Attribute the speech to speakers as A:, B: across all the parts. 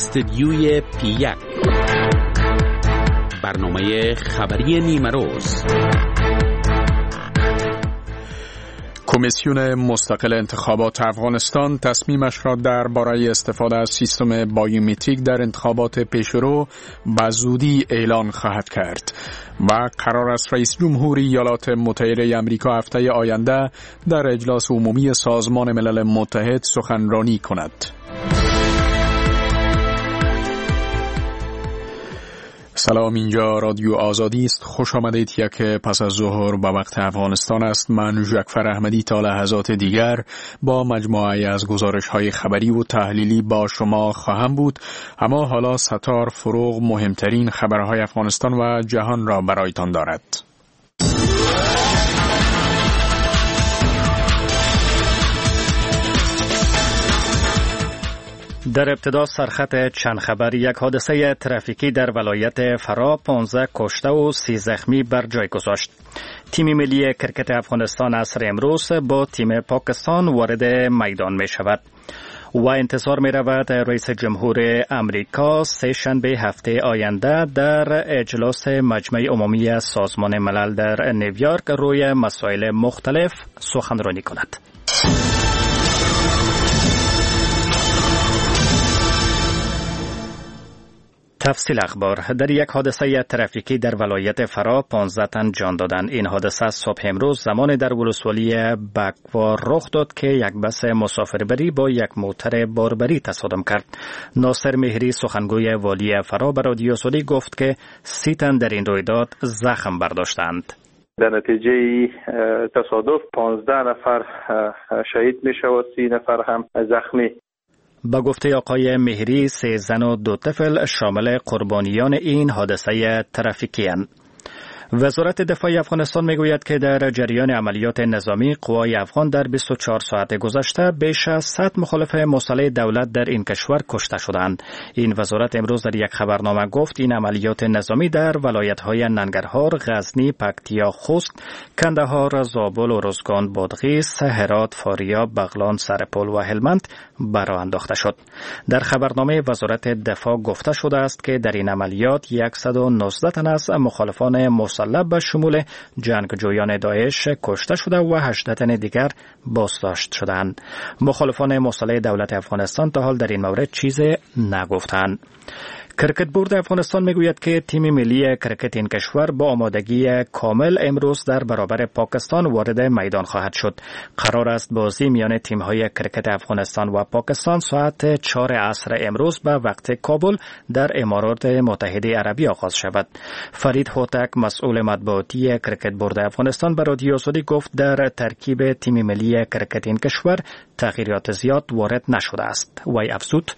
A: استدیوی پی1 برنامه خبری نیمه روز.
B: کمیسیون مستقل انتخابات افغانستان تصمیمش را درباره استفاده از سیستم بایومتریک در انتخابات پیشرو به زودی اعلان خواهد کرد و قرار است رئیس جمهوری ایالات متحده آمریکا هفته آینده در اجلاس عمومی سازمان ملل متحد سخنرانی کند. سلام، اینجا رادیو آزادی است. خوش آمدید. یک پس از ظهر به وقت افغانستان است. من جعفر احمدی تا لحظات دیگر با مجموعه از گزارش‌های خبری و تحلیلی با شما خواهم بود. اما حالا ستار فروغ مهمترین خبرهای افغانستان و جهان را برایتان دارد.
C: در ابتدا سرخط چند خبر. یک حادثه ترافیکی در ولایت فرا 15 کشته و 30 زخمی بر جای گذاشت. تیم ملی کرکت افغانستان عصر امروز با تیم پاکستان وارد میدان می شود و انتظار می رود رئیس جمهور امریکا سه شنبه هفته آینده در اجلاس مجمع عمومی سازمان ملل در نیویورک روی مسائل مختلف سخنرانی کند. تفصیل اخبار. در یک حادثه ترافیکی در ولایت فرا 15 تن جان دادند. این حادثه صبح امروز زمان در ولسوالی بکوار رخ داد که یک بس مسافربری با یک موتر باربری تصادم کرد. ناصر مهری سخنگوی والی فرا به رادیو آزادی گفت که 30 تن در این رویداد زخم برداشتند.
D: در نتیجه تصادف 15 نفر شهید میشه و 30 نفر هم زخمی.
C: با گفته آقای مهری 3 زن و 2 طفل شامل قربانیان این حادثه ترافیکی اند. وزارت دفاع افغانستان میگوید که در جریان عملیات نظامی قوای افغان در 24 ساعت گذشته بیش از 100 مخالف مسلح دولت در این کشور کشته شدند. این وزارت امروز در یک خبرنامه گفت این عملیات نظامی در ولایت‌های ننگرهار، غزنی، پکتیا، خوست، کندهار، زابل، ارزگان، بادغیس، هرات، فاریاب، بغلان، سرپل و هلمند برآ انداخته شد. در خبرنامه وزارت دفاع گفته شده است که در این عملیات 119 تن از مخالفان مسلح به شمول جنگجویان داعش کشته شده و 18 تن دیگر بازداشت شدند. مخالفان مسلح دولت افغانستان تا حال در این مورد چیزی نگفتند. کرکت بورد افغانستان میگوید که تیم ملی کرکت این کشور با آمادگی کامل امروز در برابر پاکستان وارد میدان خواهد شد. قرار است بازی میان تیم‌های کرکت افغانستان و پاکستان ساعت 4 عصر امروز به وقت کابل در امارات متحده عربی آغاز شود. فرید هوتک مسئول مطبوعاتی کرکت بورد افغانستان به رادیو آزادی گفت در ترکیب تیم ملی کرکت این کشور تغییرات زیاد وارد نشده است. وی افزود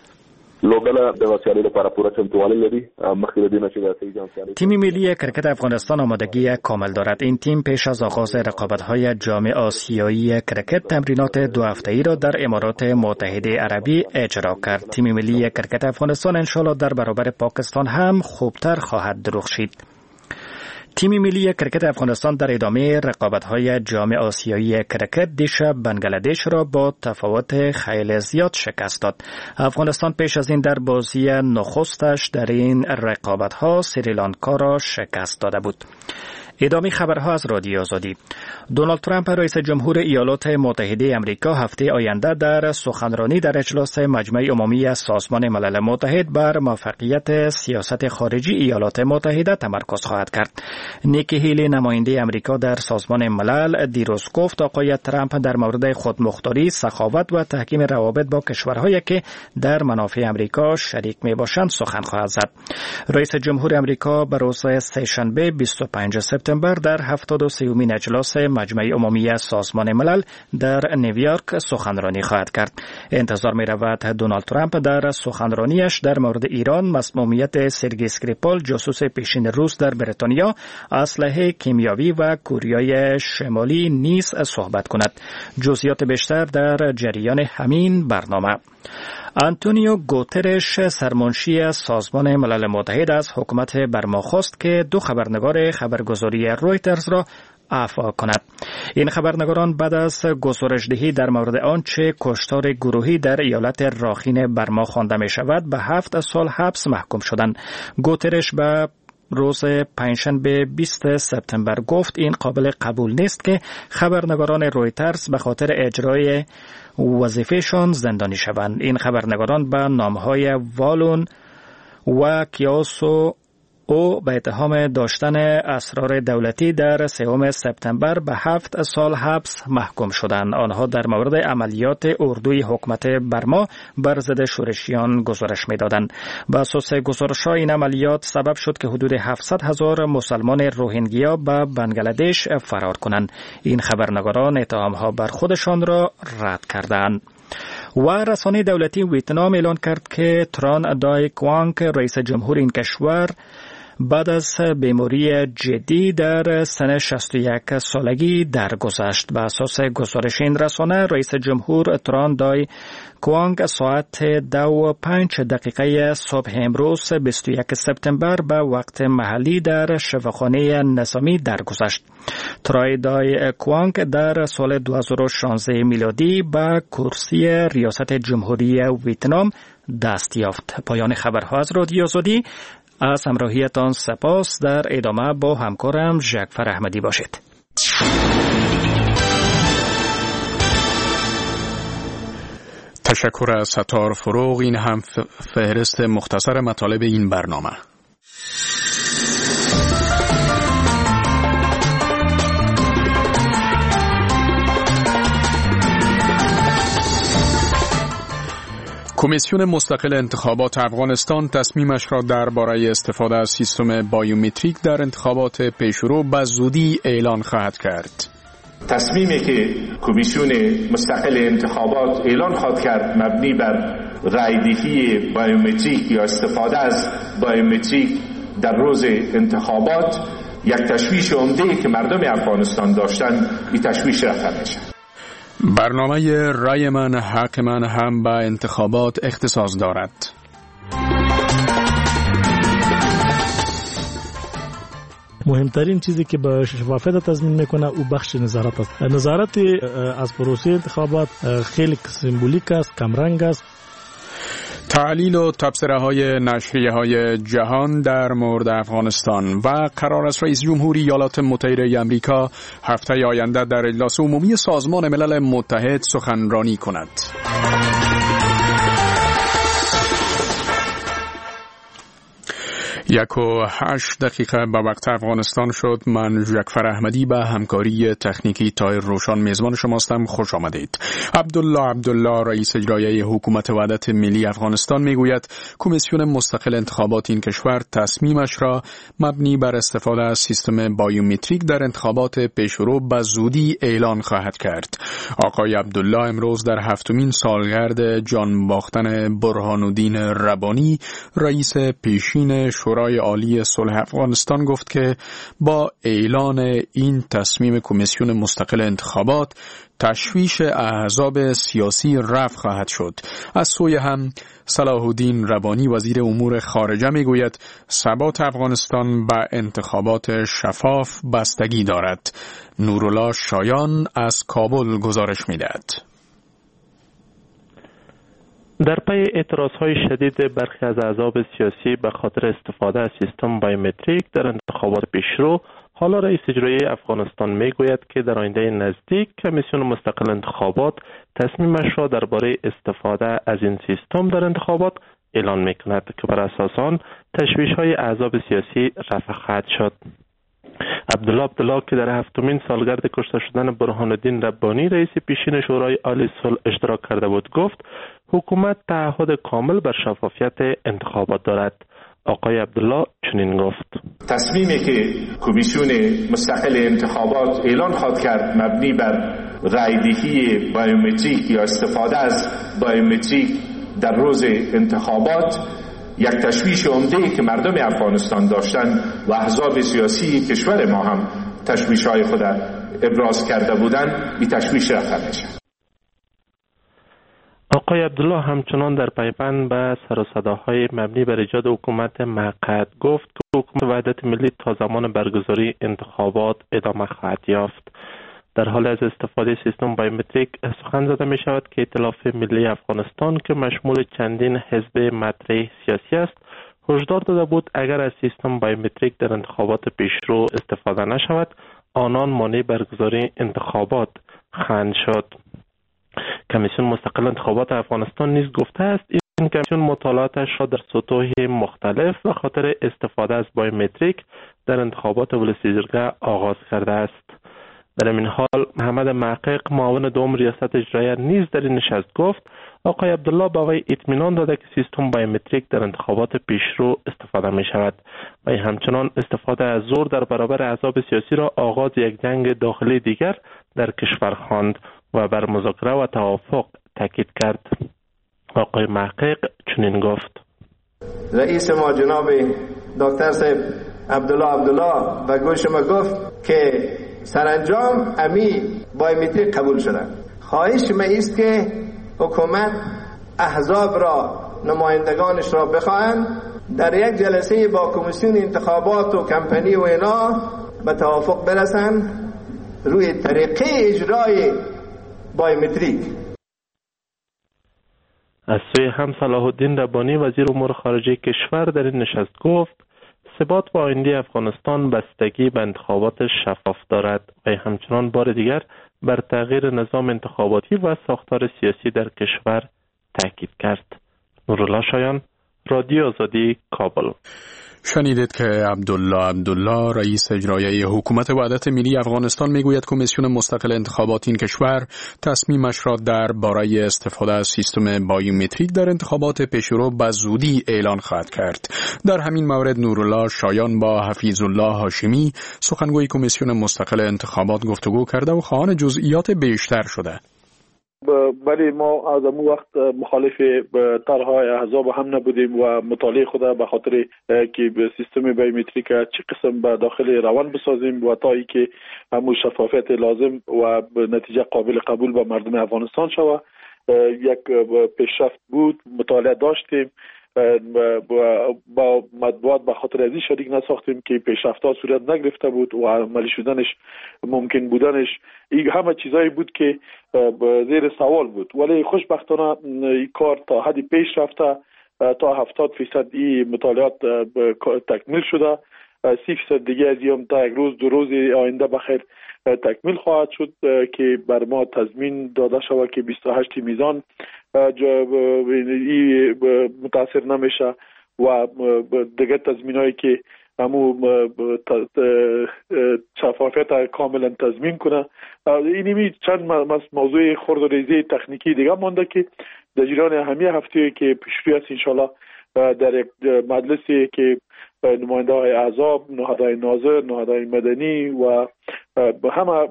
C: تیم ملی کرکت افغانستان آمادگی کامل دارد. این تیم پیش از آغاز رقابت‌های جام آسیایی کرکت تمرینات 2 هفته‌ای را در امارات متحده عربی اجرا کرد. تیم ملی کرکت افغانستان انشالله در برابر پاکستان هم خوبتر خواهد درخشید. تیم ملی کرکت افغانستان در ادامه رقابت‌های جام آسیایی کرکت دیشب بنگلادش را با تفاوت خیلی زیاد شکست داد. افغانستان پیش از این در بازی نخستش در این رقابت‌ها سریلانکا را شکست داده بود. ادامه خبرها از رادیو آزادی. دونالد ترامپ رئیس جمهور ایالات متحده آمریکا هفته آینده در سخنرانی در اجلاس مجمع عمومی سازمان ملل متحد بر موفقیت سیاست خارجی ایالات متحده تمرکز خواهد کرد. نیکی هیلی نماینده آمریکا در سازمان ملل دیروز گفت آقای ترامپ در مورد خودمختاری، سخاوت و تحکیم روابط با کشورهایی که در منافع آمریکا شریک میباشند سخن خواهد زد. رئیس جمهور آمریکا به روز سه‌شنبه 25 سپتامبر در 73مین اجلاس مجمع عمومی سازمان ملل در نیویورک سخنرانی خواهد کرد. انتظار می رود دونالد ترامپ در سخنرانیش در مورد ایران، مسمومیت سرگئی اسکریپال جاسوس پیشین روس در بریتانیا، اسلحه کیمیایی و کره شمالی نیز صحبت کند. جزئیات بیشتر در جریان همین برنامه. آنتونیو گوترش سرمنشی سازمان ملل متحد از حکومت برما خواست که 2 خبرنگار خبرگزاری رویترز را عفو کند. این خبرنگاران بعد از گزارش‌دهی در مورد آنچه کشتار گروهی در ایالت راخین برما خوانده می شود به 7 سال حبس محکوم شدند. گوترش به روز پنجشنبه 20 سپتامبر گفت این قابل قبول نیست که خبرنگاران رویترز به خاطر اجرای وظیفهشان زندانی شوند. این خبرنگاران به نامهای والون و کیاسو او به اتهام داشتن اسرار دولتی در 3 سپتامبر به 7 سال حبس محکوم شدند. آنها در مورد عملیات اردوی حکومت برما بر ضد شورشیان گزارش می‌دادند. بر اساس گزارش‌ها این عملیات سبب شد که حدود 700,000 مسلمان روهینگیا به بنگلادش فرار کنند. این خبرنگاران اتهام‌ها بر خودشان را رد کردند. و رسانه دولتی ویتنام اعلان کرد که تران دای کوانگ رئیس جمهور این کشور بعد از بیماری جدی در سن 61 سالگی درگذشت. به اساس گزارش این رسانه رئیس جمهور تران دای کوانگ ساعت 2:05 صبح امروز 21 سپتامبر به وقت محلی در شفاخانه نظامی درگذشت. ترای دای کوانگ در سال 2016 میلادی به کرسی ریاست جمهوری ویتنام دست یافت. پایان خبرها از رادیو آزادی. از همراهیتان سپاس. در ادامه با همکارم ژکفر احمدی باشید.
B: تشکر از ستار فروغ. این هم فهرست مختصر مطالب این برنامه. کمیسیون مستقل انتخابات افغانستان تصمیمش را درباره استفاده از سیستم بایومتریک در انتخابات پیشرو به زودی اعلان خواهد کرد.
E: تصمیمی که کمیسیون مستقل انتخابات اعلان خواهد کرد مبنی بر رایدهی بایومتریک یا استفاده از بایومتریک در روز انتخابات یک تشویش عمده که مردم افغانستان داشتند این تشویش رفع میشه.
B: برنامه رای من حق من هم به انتخابات اختصاص دارد.
F: مهمترین چیزی که به شفافیت تضمین میکنه او بخش نظارت است. نظارت از پروسه انتخابات خیلی سمبولیک است، کمرنگ است.
B: تعلیل و تبصره‌های نشریه‌های جهان در مورد افغانستان و قرار است رئیس جمهوری ایالات متحده آمریکا هفته آینده در اجلاس عمومی سازمان ملل متحد سخنرانی کند. 1:08 به وقت افغانستان شد. من ژکفر احمدی به همکاری تکنیکی تایر روشان میزبان شماستم. خوش آمدید. عبدالله رئیس اجرایی حکومت وحدت ملی افغانستان میگوید کمیسیون مستقل انتخابات این کشور تصمیمش را مبنی بر استفاده از سیستم بایومتریک در انتخابات پیشرو به زودی اعلان خواهد کرد. آقای عبدالله امروز در 7مین سالگرد جان باختن برهانالدین ربانی رئیس پیشین شورای عالی صلح افغانستان گفت که با اعلان این تصمیم کمیسیون مستقل انتخابات تشویش احزاب سیاسی رفع خواهد شد. از سوی هم صلاح الدین ربانی وزیر امور خارجه میگوید ثبات افغانستان به انتخابات شفاف بستگی دارد. نورالله شایان از کابل گزارش میدهد.
G: در پی اعتراضهای شدید برخی از احزاب سیاسی به خاطر استفاده از سیستم بایومتریک در انتخابات پیشرو، حالا رئیس اجرایی افغانستان میگوید که در آینده نزدیک کمیسیون مستقل انتخابات تصمیمش را درباره استفاده از این سیستم در انتخابات اعلان میکند که بر اساس آن تشویش‌های احزاب سیاسی رفع خواهد شد. عبدالله که در 7مین سالگرد کشته شدن برهانالدین ربانی رئیس پیشین شورای عالی صلح اشتراک کرده بود گفت حکومت تعهد کامل بر شفافیت انتخابات دارد. آقای عبدالله چنین گفت:
E: تصمیمی که کمیسیون مستقل انتخابات اعلان خواهد کرد مبنی بر رایدهی بایومتریک یا استفاده از بایومتریک در روز انتخابات یک تشویش عمده‌ای که مردم افغانستان داشتند و احزاب سیاسی کشور ما هم تشویش‌های خود ابراز کرده بودند این تشویش رفع میشه.
G: آقای عبدالله همچنان در پیوند به سر و صداهای مبنی بر ایجاد حکومت موقت گفت که حکومت وحدت ملی تا زمان برگزاری انتخابات ادامه خواهد یافت. در حال از استفاده سیستم بایومتریک سخن زده می شود که ائتلاف ملی افغانستان که مشمول چندین حزب مطرح سیاسی است هشدار داده بود اگر از سیستم بایومتریک در انتخابات پیشرو استفاده نشود آنان مانع برگزاری انتخابات خواهند شد. کمیسیون مستقل انتخابات افغانستان نیز گفته است این کمیسیون مطالعاتش را در سطوح مختلف به خاطر استفاده از بایومتریک در انتخابات ولسی جرگه آغاز کرده است. در این حال محمد محقق معاون دوم ریاست اجرایی نیز در این نشست گفت آقای عبدالله به وی اطمینان داده که سیستم بایومتریک در انتخابات پیشرو استفاده می شود و همچنان استفاده از زور در برابر احزاب سیاسی را آغاز یک جنگ داخلی دیگر در کشور خواند و بر مذاکره و توافق تاکید کرد. آقای محقق چنین گفت:
H: رئیس ما جناب دکتر صاحب عبدالله به گوش ما گفت که سرانجام امی بایومتریک قبول شده. خواهش ما است که حکومت احزاب را نمایندگانش را بخواهند در یک جلسه با کمیسیون انتخابات و کمپانی و اینا به توافق برسند روی طریقه اجرای بایومتریک.
G: از سوی هم صلاح الدین ربانی وزیر امور خارجه کشور در این نشست گفت ثبات و آینده افغانستان بستگی به انتخابات شفاف دارد و همچنان بار دیگر بر تغییر نظام انتخاباتی و ساختار سیاسی در کشور تاکید کرد. نورالله شایان، رادیو آزادی، کابل.
B: شنیدید که عبدالله رئیس اجرایی حکومت وحدت ملی افغانستان میگوید کمیسیون مستقل انتخابات این کشور تصمیمش را درباره استفاده از سیستم بایومتریک در انتخابات پیشرو به زودی اعلان خواهد کرد. در همین مورد نورالله شایان با حفیظ الله هاشمی سخنگوی کمیسیون مستقل انتخابات گفتگو کرده و خواهان جزئیات بیشتر شده.
I: ولی ما از اون وقت مخالف طرح‌های احزاب هم نبودیم و مطالعه خود به خاطر که به سیستم بایومتریک چه قسم به داخل روان بسازیم و تا ای که همون شفافیت لازم و نتیجه قابل قبول به مردم افغانستان شود. یک پیشرفت بود، مطالعه داشتیم با مطبوعات به خاطر ازی شریک نساختیم که پیشرفت‌ها صورت نگرفته بود و عملی شدنش ممکن بودنش این همه چیزایی بود که زیر سوال بود. ولی خوشبختانه این کار تا حدی پیش رفته، تا 70% این مطالعات تکمیل شده، 30% دیگه از هم تا یک روز دو روز آینده بخیر تکمیل خواهد شد که بر ما تضمین داده شود که 28 میزان متاثر نمیشه و دیگه تضمینایی که همو شفافیت کاملا تضمین کنه. اینمی چند موضوع خرد و ریزی تکنیکی دیگه مانده که در جریان همه هفته که پیشروی است انشالله در یک مجلسی که نماینده های احزاب، نهادهای ناظر، نهادهای مدنی و همه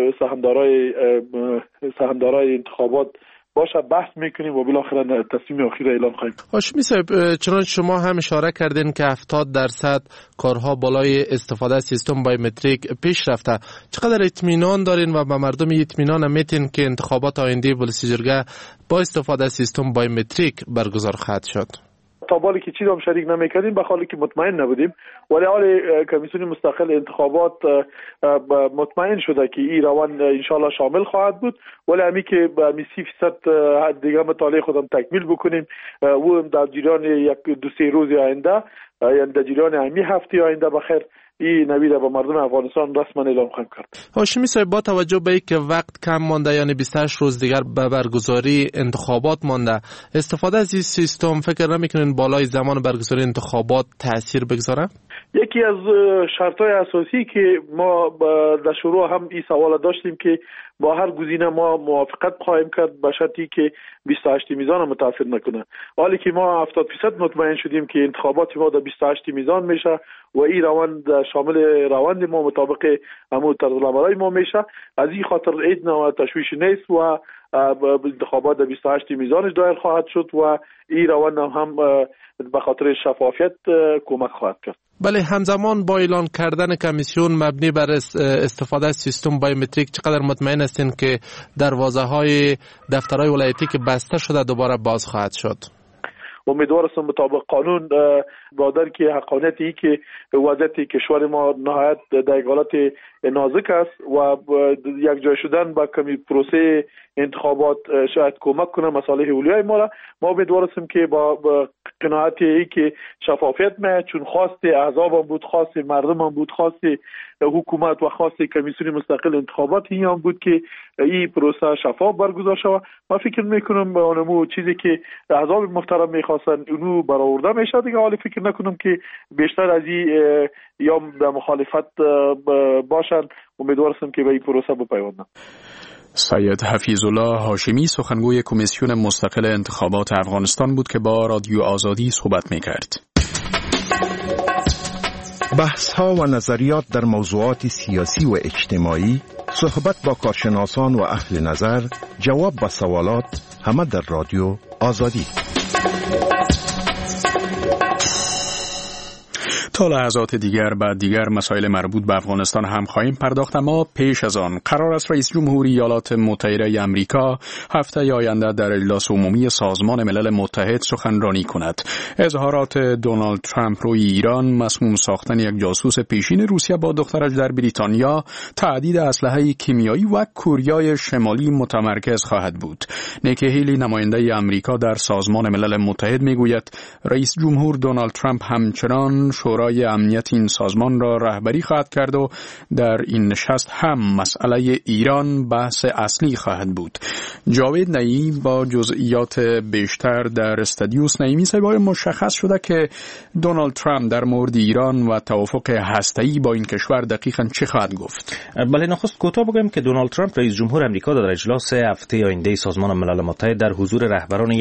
I: سهمدارای انتخابات باشه بحث میکنیم و بالاخره تصمیم اخیر اعلام خواهیم.
J: هاشمی صاحب، چنانچه شما هم اشاره کردین که 70% کارها بالای استفاده از سیستم بایومتریک پیش رفته، چقدر اطمینان دارین و به مردم اطمینان میتین که انتخابات آینده ولسی جرگه با استفاده از سیستم بایومتریک برگزار خواهد شد؟
I: تا بالی که چیز هم شریک نمیکردیم به حالی که مطمئن نبودیم، ولی حال کمیسیون مستقل انتخابات مطمئن شده که این روان انشالله شامل خواهد بود. ولی همی که به 30% دیگه مطالعه خودم تکمیل بکنیم و در جریان یک دو سه روز آینده، یعنی در جریان همی هفته آینده بخیر این نوید به مردم افغانستان رسما اعلام خواهیم کرد.
J: هاشمی صاحب، با توجه به اینکه وقت کم مانده، یعنی 28 روز دیگر به برگزاری انتخابات مانده، استفاده از این سیستم فکر نمیکنین بالای زمان برگزاری انتخابات تاثیر بگذاره؟
I: یکی از شرط‌های اساسی که ما در شروع هم این سوال داشتیم که با هر گزینه ما موافقت خواهیم کرد به شرطی که 28 میزان متاثر نکنه. حالی که ما 70% مطمئن شدیم که انتخابات ما در 28 میزان میشه و این روند شامل روند ما مطابق همون طرز العملای ما میشه. از این خاطر هیچ نوع تشویش نیست و انتخابات در 28 میزانش دایر خواهد شد و این روند هم به خاطر شفافیت کمک خواهد کرد.
J: بله، همزمان با اعلان کردن کمیسیون مبنی بر استفاده از سیستم بایومتریک چقدر مطمئن هستین که دروازه‌های دفترهای ولایتی که بسته شده دوباره باز خواهد شد؟
I: امیدوار هستم مطابق قانون بادر که حقانیتی که وضعیت کشور ما نهایت در حالت نازک است و یک جای شدن با کمی پروسه انتخابات شاید کمک کنه مصالح اولیای ما امیدوار هستیم که با قناعتی که شفافیت ما چون خواست احزاب هم بود، خواست مردم هم بود، خواست حکومت و خواست کمیسیون مستقل انتخابات هم بود که این پروسه شفاف برگزار شود. ما فکر میکنم به اونمو چیزی که احزاب محترم میخواستن اونو برآورده میشه دیگه. حالا فکر نکنم که بیشتر از این یا به مخالفت باشن. امیدوار هستم که به این پروسه بپیوندن.
B: سید حفیظالله هاشمی سخنگوی کمیسیون مستقل انتخابات افغانستان بود که با رادیو آزادی صحبت میکرد.
K: بحث‌ها و نظریات در موضوعات سیاسی و اجتماعی، صحبت با کارشناسان و اهل نظر، جواب به سوالات، همه در رادیو آزادی.
B: تا لحظات دیگر بعد دیگر مسائل مربوط به افغانستان هم خواهیم پرداخت، اما پیش از آن قرار است رئیس جمهوری ایالات متحده آمریکا هفته آینده در اجلاس عمومی سازمان ملل متحد سخنرانی کند. اظهارات دونالد ترامپ روی ایران، مسموم ساختن یک جاسوس پیشین روسیه با دخترش در بریتانیا، تعدید اسلحه کیمیایی و کوریای شمالی متمرکز خواهد بود. نیکی هیلی نماینده آمریکا در سازمان ملل متحد میگوید رئیس جمهور دونالد ترامپ همچنان شورای امنیت این سازمان را رهبری خواهد کرد و در این نشست هم مسئله ایران بحث اصلی خواهد بود. جاوید نعیمی با جزئیات بیشتر در استادیوس نعیمی سبای مشخص شده که دونالد ترامپ در مورد ایران و توافق هسته‌ای با این کشور دقیقاً چه خواهد گفت؟
L: بله، نخست کوتاه بگم که دونالد ترامپ رئیس جمهور آمریکا در اجلاس هفته آینده سازمان ملل متحد در حضور رهبران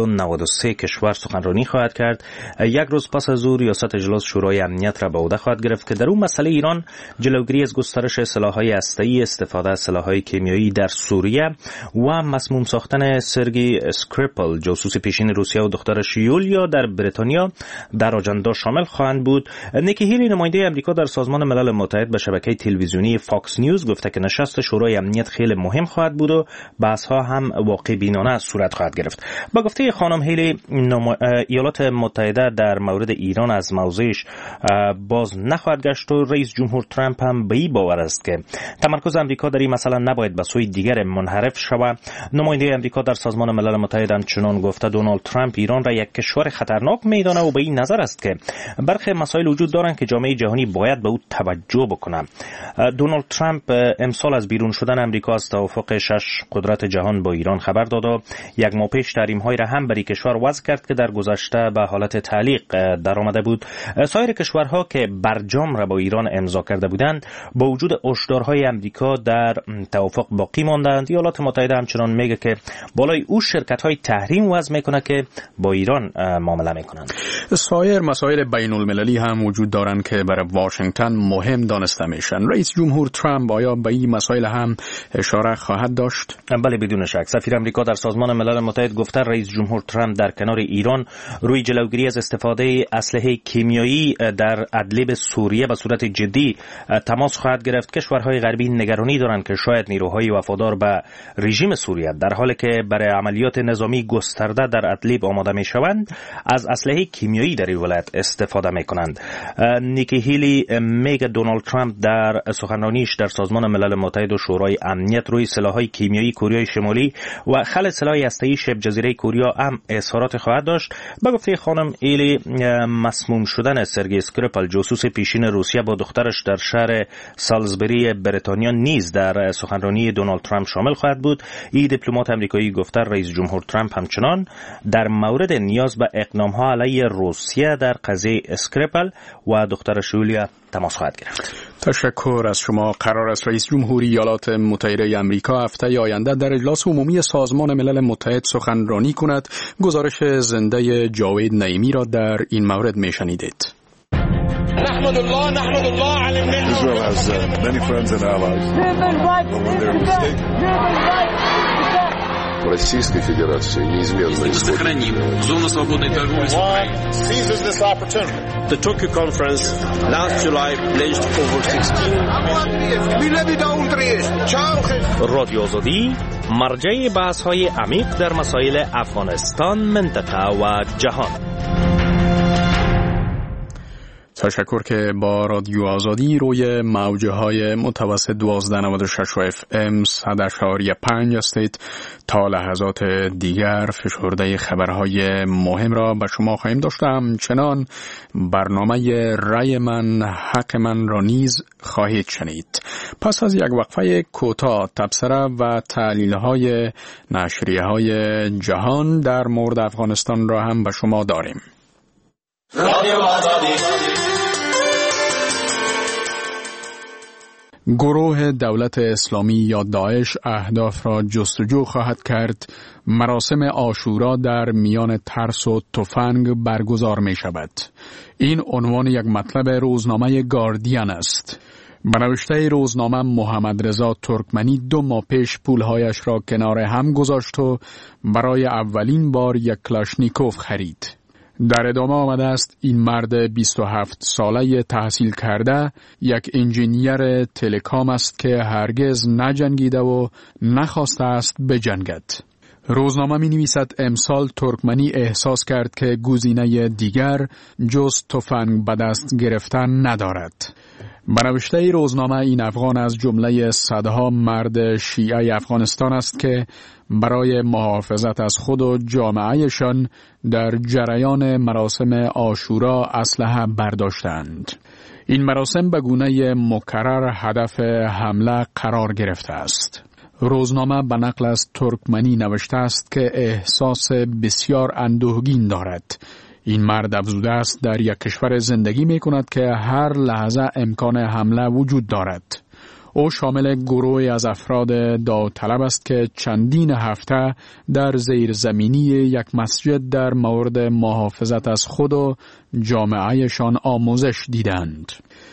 L: 193 کشور سخنرانی خواهد کرد. یک روز پس از او ریاست اجلاس شورای امنیت را به عهده خواهد گرفت که در اون مسئله ایران، جلوگیری از گسترش سلاح‌های هسته‌ای، استفاده از سلاح‌های کیمیایی در سوریه و مسموم ساختن سرگی اسکریپل جاسوس پیشین روسیه و دخترش یولیا در بریتانیا در آجندا شامل خواهند بود. نیکی هیلی نماینده آمریکا در سازمان ملل متحد به شبکه تلویزیونی فاکس نیوز گفته که نشست شورای امنیت خیلی مهم خواهد بود و بحث‌ها هم واقع بینانه صورت خواهد گرفت. با گفته خانم هیلی، ایالات متحده در مورد ایران از موضعش باز نخواهد گشت و رئیس جمهور ترامپ هم به این باور است که تمرکز آمریکا در این مسئله نباید به سوی دیگر منحرف شود. نماینده آمریکا در سازمان ملل متحد همچنان گفته دونالد ترامپ ایران را یک کشور خطرناک می‌داند و به این نظر است که برخی مسائل وجود دارند که جامعه جهانی باید به او توجه بکنه. دونالد ترامپ امسال از بیرون شدن آمریکا از توافق 6 قدرت جهان با ایران خبر داد و یک ماه پیش تحریم‌های را هم بر کشور وضع کرد که در گذشته به حالت تعلیق درآمده بود. سایر کشورها که برجام را با ایران امضا کرده بودند با وجود هشدارهای آمریکا در توافق باقی ماندند. ایالات متحده همچنان میگه که بالای او شرکت‌های تحریم وضع میکنه که با ایران معامله میکنند.
B: سایر مسائل بین المللی هم وجود دارند که برای واشنگتن مهم دانسته میشن. رئیس جمهور ترامپ آیا به این مسائل هم اشاره خواهد داشت؟
L: بله، بدون شک. سفیر آمریکا در سازمان ملل متحد گفته رئیس جمهور ترامپ در کنار ایران روی جلوگیری از استفاده اسلحه کیمیایی در ادلب سوریه به صورت جدی تماس خواهد گرفت. کشورهای غربی نگرانی دارند که شاید نیروهای وفادار به رژیم سوریه در حالی که برای عملیات نظامی گسترده در ادلب آماده میشوند از اسلحه کیمیایی در این ولایت استفاده میکنند. نیکی هیلی میگه دونالد ترامپ در سخنرانیش در سازمان ملل متحد و شورای امنیت روی سلاح‌های کیمیایی کوریای شمالی و خلع سلاح هسته‌ای شبه جزیره کوریا هم اظهارات خواهد داشت. به گفته خانم هیلی، مسموم شدن سرگی اسکریپل جاسوس پیشین روسیه با دخترش در شهر سالزبری بریتانیا نیز در سخنرانی دونالد ترامپ شامل خواهد بود. این دیپلمات آمریکایی گفته رئیس جمهور ترامپ همچنان در مورد نیاز به اقدام‌ها علیه روسیه در قضیه اسکریپل و دخترش یولیا تماس خواهد گرفت.
B: تشکر از شما. قرار است رئیس جمهوری ایالات متحده آمریکا هفته آینده در اجلاس عمومی سازمان ملل متحد سخنرانی کند. گزارش زنده جاوید نعیمی را در این مورد میشنیدید.
M: نحمد الله على النعمة. Israel has many friends and allies. But when they're mistaken
N: в Российской Федерации неизменно
A: сохраним зону свободной торговли с Украиной.
O: The Tokyo Conference last July pledged over 16
L: رادیو آزادی مرجع بحث‌های عمیق در مسائل افغانستان، منطقه و جهان.
B: تشکر که با رادیو آزادی روی موجهای متوسط 1296 FM 100.5 هستید. تا لحظات دیگر فشرده خبرهای مهم را به شما خواهیم داشت. همچنان برنامه رای من حق من را نیز خواهید شنید. پس از یک وقفه کوتاه تبصره و تحلیل‌های نشریه‌های جهان در مورد افغانستان را هم به شما داریم. رادیو آزادی. گروه دولت اسلامی یا داعش اهداف را جستجو خواهد کرد. مراسم عاشورا در میان ترس و تفنگ برگزار می شود. این عنوان یک مطلب روزنامه گاردین است. به نوشته روزنامه محمد رضا ترکمنی 2 ماه پیش پولهایش را کنار هم گذاشت و برای اولین بار یک کلاشنیکوف خرید. در ادامه آمده است این مرد 27 ساله تحصیل کرده یک انجینیر تلکام است که هرگز نجنگیده و نخواسته است بجنگد. روزنامه می نویسد امسال ترکمنی احساس کرد که گزینه دیگر جز تفنگ به دست گرفتن ندارد. به نوشته روزنامه این افغان از جمله صدها مرد شیعه افغانستان است که برای محافظت از خود و جامعهشان در جریان مراسم عاشورا اسلحه برداشتند. این مراسم به گونه مکرر هدف حمله قرار گرفته است. روزنامه به نقل از ترکمنی نوشته است که احساس بسیار اندوهگین دارد. این مرد افزوده است در یک کشور زندگی می کند که هر لحظه امکان حمله وجود دارد. او شامل گروهی از افراد داوطلب است که چندین هفته در زیرزمینی یک مسجد در مورد محافظت از خود و جامعهشان آموزش دیدند.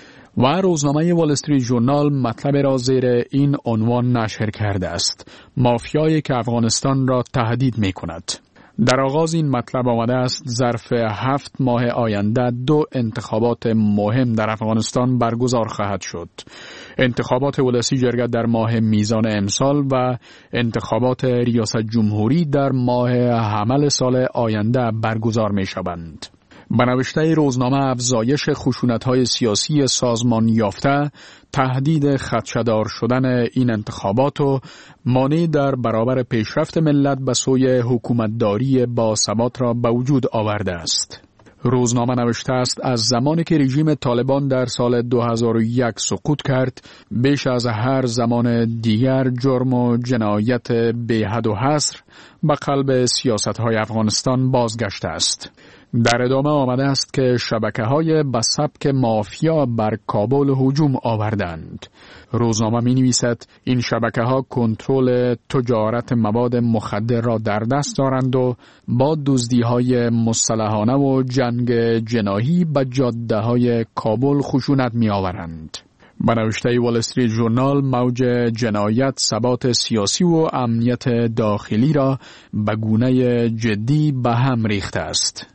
B: و روزنامه وال استریت ژورنال مطلب را زیر این عنوان نشر کرده است: مافیایی که افغانستان را تهدید می کند. در آغاز این مطلب آمده است ظرف 7 ماه آینده 2 انتخابات مهم در افغانستان برگزار خواهد شد. انتخابات ولسی جرگه در ماه میزان امسال و انتخابات ریاست جمهوری در ماه حمل سال آینده برگزار می شوند. به نوشته روزنامه افزایش خشونت‌های سیاسی سازمان یافته، تهدید خدشه‌دار شدن این انتخابات و مانع در برابر پیشرفت ملت به سوی حکومتداری با ثبات را به وجود آورده است. روزنامه نوشته است از زمانی که رژیم طالبان در سال 2001 سقوط کرد، بیش از هر زمان دیگر جرم و جنایت بی حد و حصر به قلب سیاست‌های افغانستان بازگشته است. در ادامه آمده است که شبکه‌های به سبک مافیا بر کابل هجوم آوردند. روزنامه می‌نویسد این شبکه‌ها کنترل تجارت مواد مخدر را در دست دارند و با دزدی‌های مسلحانه و جنگ جناحی به جاده‌های کابل خشونت می‌آورند. به نوشته وال استریت ژورنال موج جنایت ثبات سیاسی و امنیت داخلی را به گونه جدی به هم ریخته است.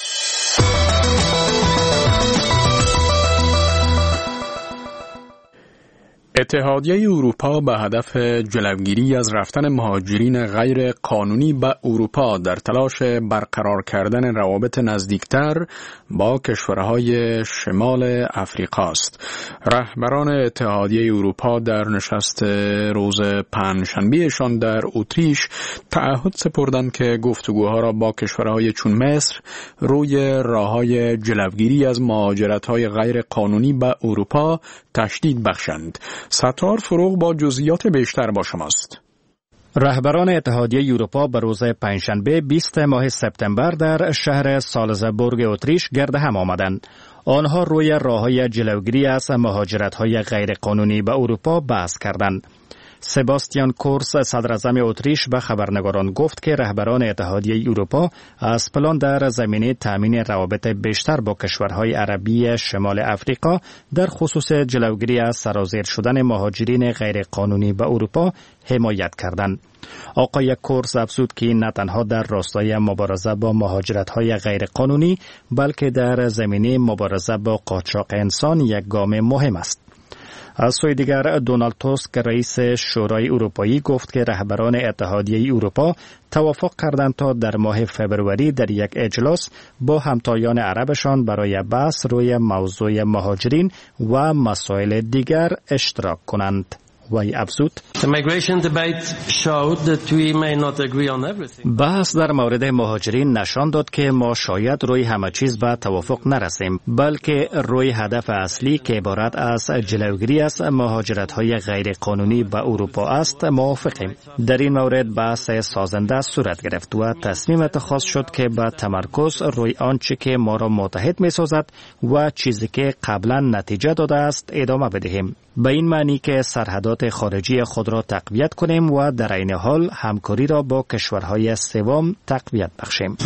B: اتحادیه اروپا به هدف جلوگیری از رفتن مهاجرین غیر قانونی به اروپا در تلاش برقرار کردن روابط نزدیکتر با کشورهای شمال افریقا است. رهبران اتحادیه اروپا در نشست روز پنجشنبهشان در اتریش تعهد سپردند که گفتگوها را با کشورهای چون مصر روی راههای جلوگیری از مهاجرت‌های غیر قانونی به اروپا تشدید بخشند. ستار فروغ با جزئیات بیشتر با شماست.
C: رهبران اتحادیه اروپا به روز پنجشنبه 20 ماه سپتامبر در شهر سالزبورگ اتریش گرد هم آمدند. آنها روی راه‌های جلوگیری از مهاجرت‌های غیرقانونی به اروپا بحث کردند. سباستیان کورس صدر اعظم اتریش به خبرنگاران گفت که رهبران اتحادیه اروپا از پلان در زمینه تامین روابط بیشتر با کشورهای عربی شمال افریقا در خصوص جلوگیری از سرازیر شدن مهاجرین غیرقانونی به اروپا حمایت کردند. آقای کورس افزود که نه تنها در راستای مبارزه با مهاجرت‌های غیرقانونی بلکه در زمینه مبارزه با قاچاق انسان یک گام مهم است. از سوی دیگر دونالد توسک رئیس شورای اروپایی گفت که رهبران اتحادیه اروپا توافق کردند تا در ماه فبروری در یک اجلاس با همتایان عربشان برای بحث روی موضوع مهاجرین و مسائل دیگر اشتراک کنند. وی افزود بحث در مورد مهاجرین نشان داد که ما شاید روی همه چیز به توافق نرسیم، بلکه روی هدف اصلی که عبارت از جلوگیری از مهاجرت‌های غیرقانونی به اروپا است موافقیم. در این مورد بحث سازنده صورت گرفت و تصمیم اتخاذ شد که با تمرکز روی آنچه که ما را متحد می‌سازد و چیزی که قبلا نتیجه داده است ادامه بدهیم. به این معنی که سرحدات خارجی خود را تقویت کنیم و در عین حال همکاری را با کشورهای سوم تقویت بخشیم.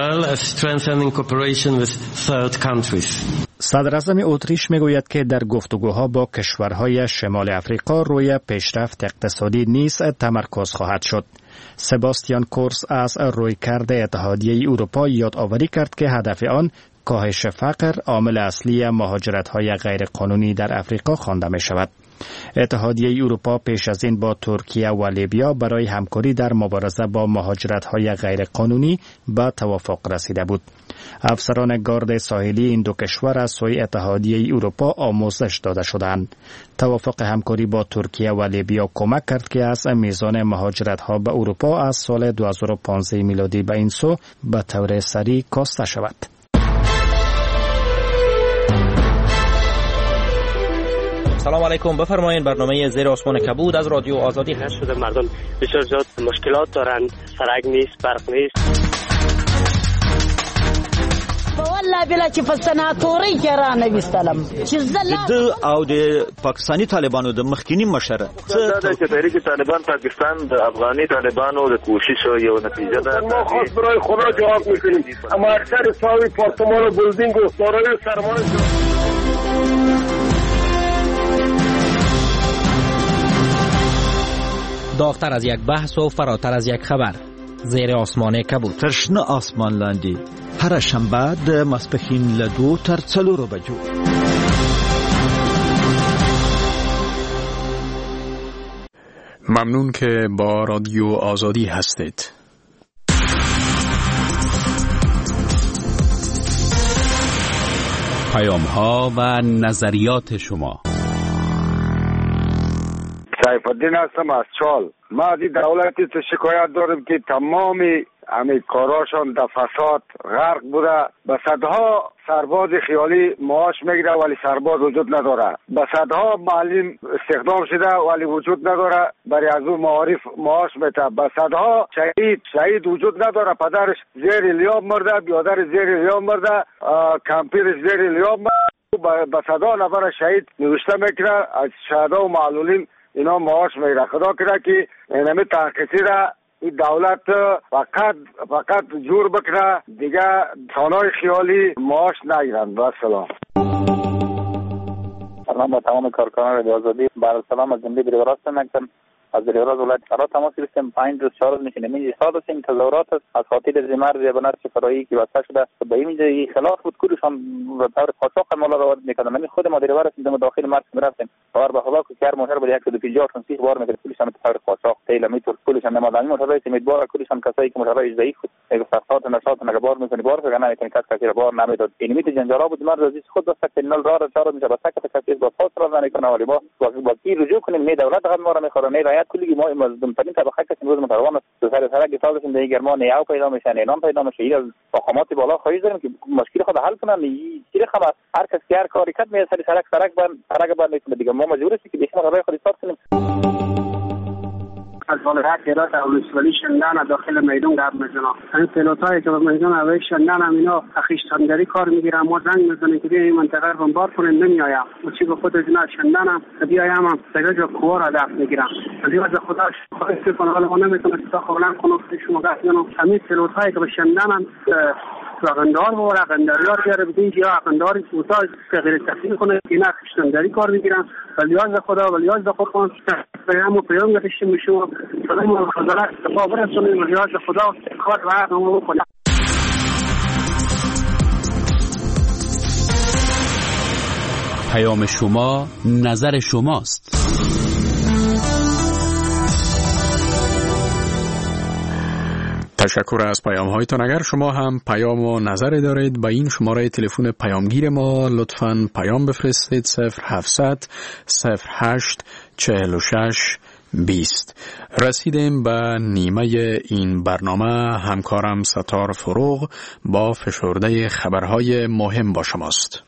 C: صدر اعظم اتریش میگوید که در گفتگوها با کشورهای شمال افریقا روی پیشرفت اقتصادی نیز تمرکز خواهد شد. سباستیان کورس از رویکرد اتحادیه اروپا یادآوری کرد که هدف آن کاهش فقر عامل اصلی مهاجرت‌های غیرقانونی در افریقا خوانده می شود. اتحادیه اروپا پیش از این با ترکیه و لیبیا برای همکاری در مبارزه با مهاجرت‌های غیرقانونی به توافق رسیده بود. افسران گارد ساحلی این دو کشور از سوی اتحادیه اروپا آموزش داده شدند. توافق همکاری با ترکیه و لیبیا کمک کرد که از میزان مهاجرت‌ها به اروپا از سال 2015 میلادی به این سو به طور سریع کاسته شود.
P: سلام علیکم، بفرمایید. برنامه زیر آسمان کبود از رادیو آزادی هست. شده مردم بسیار زیاد مشکلات دارند، سرک نیست، برق نیست.
Q: والله بلا چې په سناتوري کې را نويستلم چې
R: د او د پاکستانی طالبانو د مخکینی مشره
S: دا چې تحریک طالبان پاکستان د افغاني طالبانو د کوشش یو نتیجه ده.
T: ما خاص برای خدا جواب میکنیم، اما اکثر ساوی پارتمان و بلدینگ و سارای سرمایه
P: داغتر از یک بحث و فراتر از یک خبر. زیر آسمان کبود.
R: تشنه آسمان لاندی هر شنبه د ماسپښین له 2 تر 4 بجو.
B: ممنون که با رادیو آزادی هستید.
U: پیام‌ها و نظریات شما.
V: سیف الدین هستم از چال. ما از این دولتی تو شکایت داریم که تمام همین کاراشان در فساد غرق بوده. به صدها سرباز خیالی معاش میگیره ولی سرباز وجود نداره. به صدها معلم استخدام شده ولی وجود نداره، برای از اون معارف معاش میده. به صدها شهید وجود نداره، پدرش زیر لیاب مرده، بیادر زیر لیاب مرده، کمپیرش زیر لیاب مرده. به صدها نفر شهید نوشته میکنه، از شهدا و معلولین اینا معاش میگیره. خدا کنه که اینمی تحقیقی را این دولت فقط جور بکنه، دیگه سانای خیالی معاش نگیرن. با سلام.
W: سلام با تمام کارکنان رادیو آزادی. بعد سلام از جنبه دریورات هستم. از دریورات ولایت فرات تماس گرفتیم. 5 روز 4 روز نشینیم. این حساب این تظاهرات از خاطر زمر زبانات شفرایی که واسه شده به این خلاف بود کلشان به طور قاچاق مالا رو وارد میکردن. من خود مدیر رسیدم داخل مرکز میرفتم. بار به خدا که هر موتور به 150 سیخ بار میکرد کلشان به طور قاچاق تیل میتر کلشان نمادانی موتور امیدوار کلشان کسایی که موتور ضعیف بود یک فساد نشاط نگبار میکنی بار فکر نمیکنی کسی بار نمیداد. این میت جنجالا بود مرز عزیز خود دست کنال راه چهار میشه با سکت کسی با فاس را نمیکنه ولی با کی رجوع کنیم نه دولت غم ما را میخوره نه رعایت کلی ما مظلومترین طبقه که امروز متوان است سر سرک سازشون دیگه ما نیاو پیدا میشن اینام پیدا میشه این مقامات بالا خواهی داریم که مشکل خود حل کنن. این چیره خبر هر کس که هر کاری کرد میاد سرک بند میکنه دیگه ما مجبور هستیم که بیشتر خبر خود حساب کنیم.
D: از ولایت هرات ولسوالی شندن داخل میدان گپ میزنن. این پیلوتایی که به میدان هوایی شندن هم اینا خیشتندری کار میگیرن، ما زنگ میزنیم که بیا این منطقه رو بمبار کنیم نمیایم. و چی به خود از اینا شندن هم بیایم هم دیگه جا کوار هدف میگیرن. از خدا خواهش کنم حالا ما نمیتونم استقلال کنم شما گپ میزنم. همین پیلوتایی که به شندن هم رقندار و رقنداریار بیاره بدین یا رقنداری فوتاج غیر تفصیل کنه که اینا خشتندری کار میگیرن. ولیاز خدا ولیاز خدا پیام گذاشته میشه و سلام خدا استفاده برسونیم ولیاز خدا کار و همون خدا.
U: پیام شما نظر شماست.
B: تشکر از پیام هایتان. اگر شما هم پیام و نظری دارید به این شماره تلفن پیامگیر ما لطفاً پیام بفرستید 0700 08 46 20. رسیدیم به نیمه این برنامه. همکارم ستار فروغ با فشرده خبرهای مهم با شماست.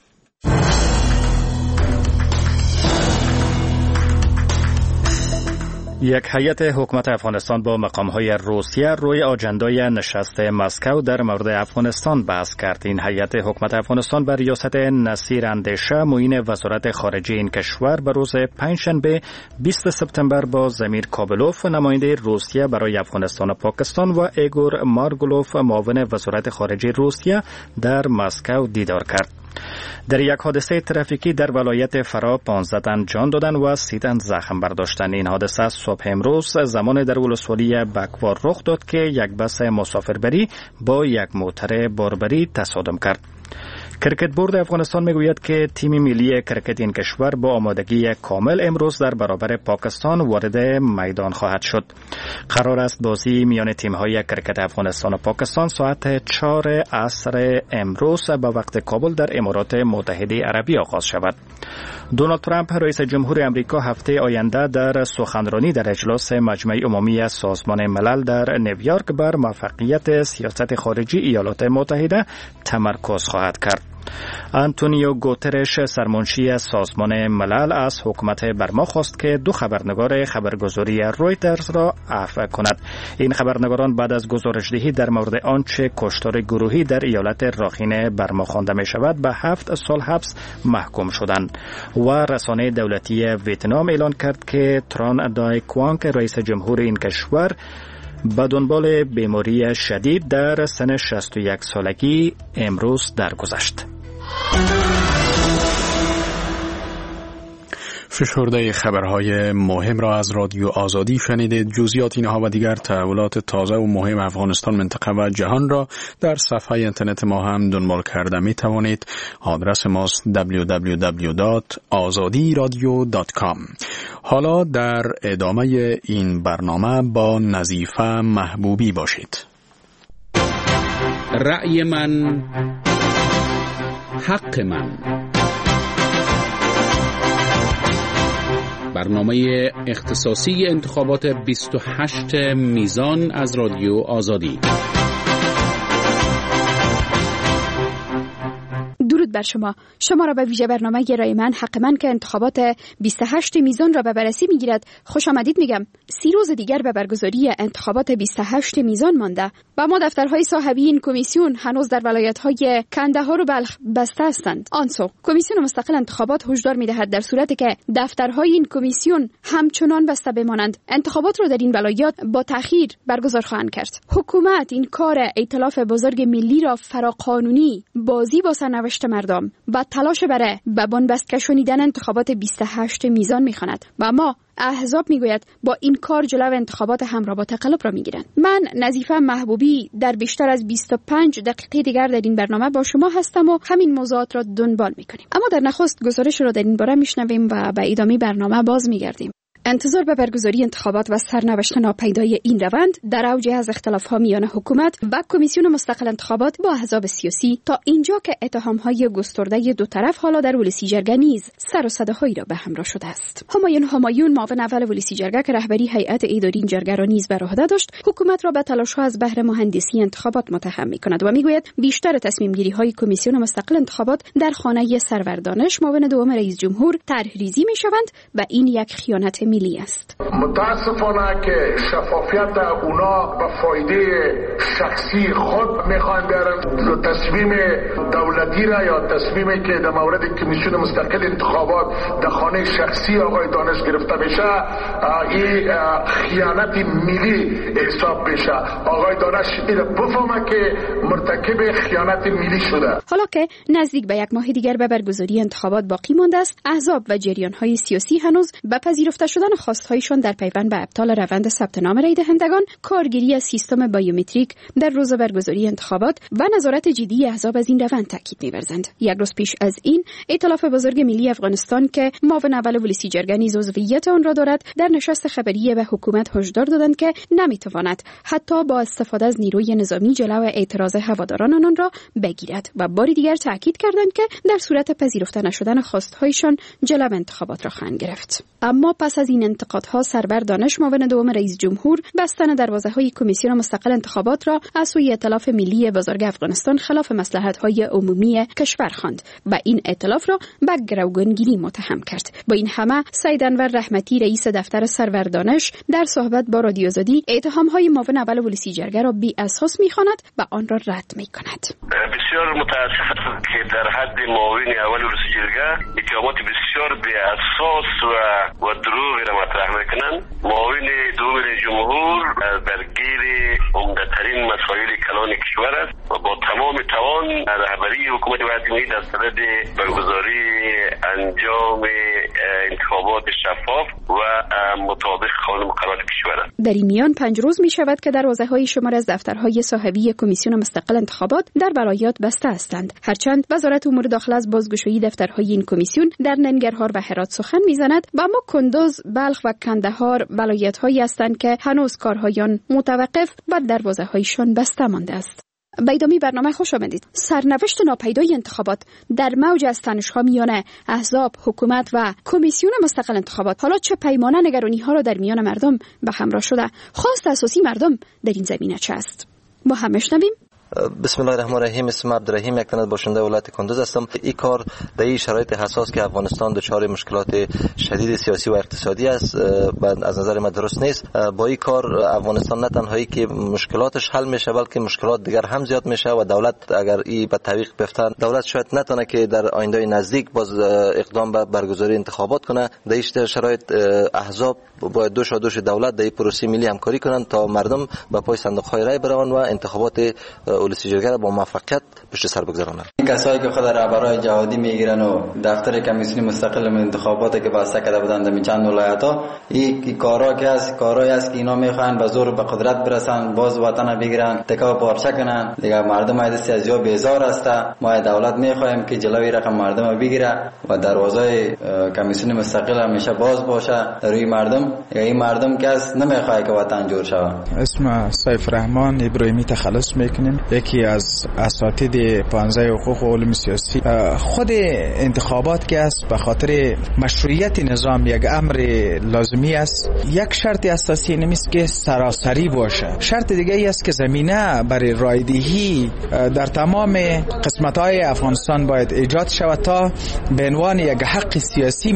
C: یک هیئت حکومت افغانستان با مقام‌های روسیه روی آجندای نشست مسکو در مورد افغانستان بحث کرد. این هیئت حکومت افغانستان بر ریاست نصیر اندیشه معین وزارت خارجه این کشور به روز پنجشنبه 20 سپتامبر با زمیر کابلوف نماینده روسیه برای افغانستان و پاکستان و ایگور مارگولوف معاون وزارت خارجه روسیه در مسکو دیدار کرد. در یک حادثه ترافیکی در ولایت فرا 15 تن جان دادن و 30 تن زخم برداشتند. این حادثه صبح امروز زمان در ولسوالی بکوار رخ داد که یک بس مسافربری با یک موتر باربری تصادم کرد. کرکت بورد افغانستان میگوید که تیم ملی کرکت این کشور با آمادگی کامل امروز در برابر پاکستان وارد میدان خواهد شد. قرار است بازی میان تیم‌های کرکت افغانستان و پاکستان ساعت 4 عصر امروز به وقت کابل در امارات متحده عربی آغاز شود. دونالد ترامپ رئیس جمهور امریکا هفته آینده در سخنرانی در اجلاس مجمع عمومی سازمان ملل در نیویورک بر موفقیت سیاست خارجی ایالات متحده تمرکز خواهد کرد. آنتونیو گوترش سرمنشی سازمان ملل از حکومت برما خواست که 2 خبرنگار خبرگزاری رویترز را عفو کند. این خبرنگاران بعد از گزارشدهی در مورد آنچه کشتار گروهی در ایالت راخین برما خوانده می شود به 7 سال حبس محکوم شدند و رسانه دولتی ویتنام اعلان کرد که تران دای کوانگ رئیس جمهور این کشور به دنبال بیماری شدید در سن 61 سالگی امروز درگذشت.
B: فشرده خبرهای مهم را از رادیو آزادی شنیدید. جزئیات اینها و دیگر تحولات تازه و مهم افغانستان، منطقه و جهان را در صفحه اینترنت ما هم دنبال کرده می توانید. آدرس ماست www.azadiradio.com. حالا در ادامه این برنامه با نظیفه محبوبی باشید.
U: رأی من حق من، برنامه اختصاصی انتخابات 28 میزان از رادیو آزادی.
E: درود بر شما را به ویژه برنامه رای من حق من که انتخابات 28 میزان را به بررسی میگیرد خوش آمدید میگم. 30 روز دیگر به برگزاری انتخابات 28 میزان مانده و ما دفترهای صاحبی این کمیسیون هنوز در ولایت‌های کندهار و بلخ بسته هستند. آنسو کمیسیون مستقل انتخابات هشدار می‌دهد در صورتی که دفترهای این کمیسیون همچنان بسته بمانند انتخابات را در این ولایات با تأخیر برگزار خواهند کرد. حکومت این کار ائتلاف بزرگ ملی را فراقانونی بازی با سرنوشت مردم و تلاش برای به بنبست کشانیدن انتخابات 28 میزان می‌خواند و ما احزاب میگوید با این کار جلو انتخابات هم را با تقلب را میگیرند. من نظیفه محبوبی در بیشتر از 25 دقیقه دیگر در این برنامه با شما هستم و همین موضوعات را دنبال میکنیم. اما در نخست گزارش را در این باره میشنویم و به ادامه برنامه باز میگردیم. انتظار به برگزاری انتخابات و سرنوشت ناپیدای این روند در اوج از اختلاف‌ها میان حکومت و کمیسیون مستقل انتخابات با احزاب سیاسی تا اینجا که اتهام‌های گسترده دو طرف حالا در ولسی جرگه نیز سر و صداهایی را به همراه شده است. همایون معاون اول ولسی جرگه که رهبری هیئت اداری این جرگه را نیز بر عهده داشت، حکومت را به تلاش‌ها از بهر مهندسی انتخابات متهم می‌کند و می‌گوید بیشتر تصمیم‌گیری‌های کمیسیون مستقل انتخابات در خانه سرور دانش معاون دوم رئیس جمهور طرح‌ریزی می‌شوند و این یک خیانت ملی است.
F: متاسفانه که شفافیت اونا به فایده شخصی خود میخوان بیارن، تصمیم دولتی را یا تصمیمی که در مورد کمیسیون مستقل انتخابات در خانه شخصی آقای دانش گرفته بشه، این خیانت ملی حساب بشه. آقای دانش این بفهمه که مرتکب خیانت ملی شده.
E: حالا که نزدیک به یک ماه دیگر به برگزاری انتخابات باقی مانده است، احزاب و جریان‌های سیاسی هنوز به پذیرفته شدن خواست‌هایشان در پیوند به ابطال روند ثبت نام رای دهندگان، کارگیری از سیستم بایومتریک در روز برگزاری انتخابات و نظارت جدی احزاب از این روند تاکید می‌ورزند. یک روز پیش از این، ائتلاف بزرگ ملی افغانستان که معاون اول ولسی جرگه نیز عضویت آن را دارد، در نشست خبری به حکومت هشدار دادند که نمی‌تواند حتی با استفاده از نیروی نظامی جلو اعتراض هواداران آن را بگیرد و بار دیگر تاکید کردند که در صورت پذیرفته نشدن خواست‌هایشان جلو انتخابات را خواهند گرفت. اما پس از این انتقادها، سرور دانش معاون دوم رئیس جمهور بستن دروازه‌های کمیسیون مستقل انتخابات را از سوی ائتلاف ملی بزرگ افغانستان خلاف مصلحت‌های عمومی کشور خواند و این ائتلاف را به گروگانگیری متهم کرد. با این همه، سید انور رحمتی رئیس دفتر سرور دانش در صحبت با رادیو آزادی اتهام‌های معاون اول ولسی جرگه را بی اساس می‌خواند و آن را رد می‌کند.
G: بسیار متاسفم که در حد معاون اول ولسی جرگه اتهامات بسیار بی اساس و دروغ را مطرح می‌کنند. معاون دوم رئیس جمهور درگیر عمده‌ترین مسائل کلان کشور است و با تمام توان رهبری حکومت وطنی در صدد برگزاری انجام انتخابات شفاف و مطابق قانون مقررات کشور است.
E: در این میان 5 روز می شود که دروازه‌های شمار از دفترهای صاحبی کمیسیون مستقل انتخابات در ولایات بسته هستند. هرچند وزارت امور داخله از بازگشایی دفترهای این کمیسیون در ننگرهار و هرات سخن می‌زند، و اما کندوز، بلخ و کندهار ولایت‌هایی هستند که هنوز کارهایان متوقف و دروازه‌هایشان بسته مانده است. به ادامه برنامه خوش آمدید. سرنوشت ناپیدای انتخابات در موج از تنش‌ها میان احزاب، حکومت و کمیسیون مستقل انتخابات حالا چه پیمانه نگرانی‌ها را در میان مردم به همراه شده؟ خواست اساسی مردم در این زمینه چه است؟ ما هم میشنویم.
H: بسم الله الرحمن الرحیم. اسمم عبدالرحیم، یک تن باشنده ولایت کندوز هستم. این کار در این شرایط حساس که افغانستان دچار مشکلات شدید سیاسی و اقتصادی است، از نظر من درست نیست. با این کار افغانستان نه تنهایی که مشکلاتش حل میشه، بلکه مشکلات دیگر هم زیاد میشه و دولت اگر این به تعویق بیفتن، دولت شاید نتونه که در آینده نزدیک باز اقدام به برگزاری انتخابات کنه. در این شرایط احزاب باید دوش دولت در این پروسه ملی همکاری کنند تا مردم به پای صندوق‌های رای بروند و انتخابات ولسی جرگه را با موفقیت پشت سر بگذارند.
X: کسایی که خود رهبرای جهادی میگیرن و دفتر کمیسیون مستقل انتخابات که بسته کرده بودند در چند ولایت‌ها، این کارایی است که اینا میخوان به زور به قدرت برسن، باز وطن بگیرن، تکا پارچه کنن. دیگه مردم از سیاسی بیزار است. ما دولت میخوایم که جلوی رقم مردم بگیره و دروازه کمیسیون مستقل همیشه باز باشه روی مردم. این مردم که از نمیخواد که وطن جور شود.
Y: اسم سیف رحمان ابراهیمی تخلص میکنیم، یکی از اساتید 15 حقوق و علوم سیاسی. خود انتخابات که است به خاطر مشروعیت نظام یک امر لازمی است. یک شرط اساسی نمیست که سراسری باشه. شرط دیگه ای است که زمینه برای رایدهی در تمام قسمت‌های افغانستان باید ایجاد شود تا به عنوان یک حق سیاسی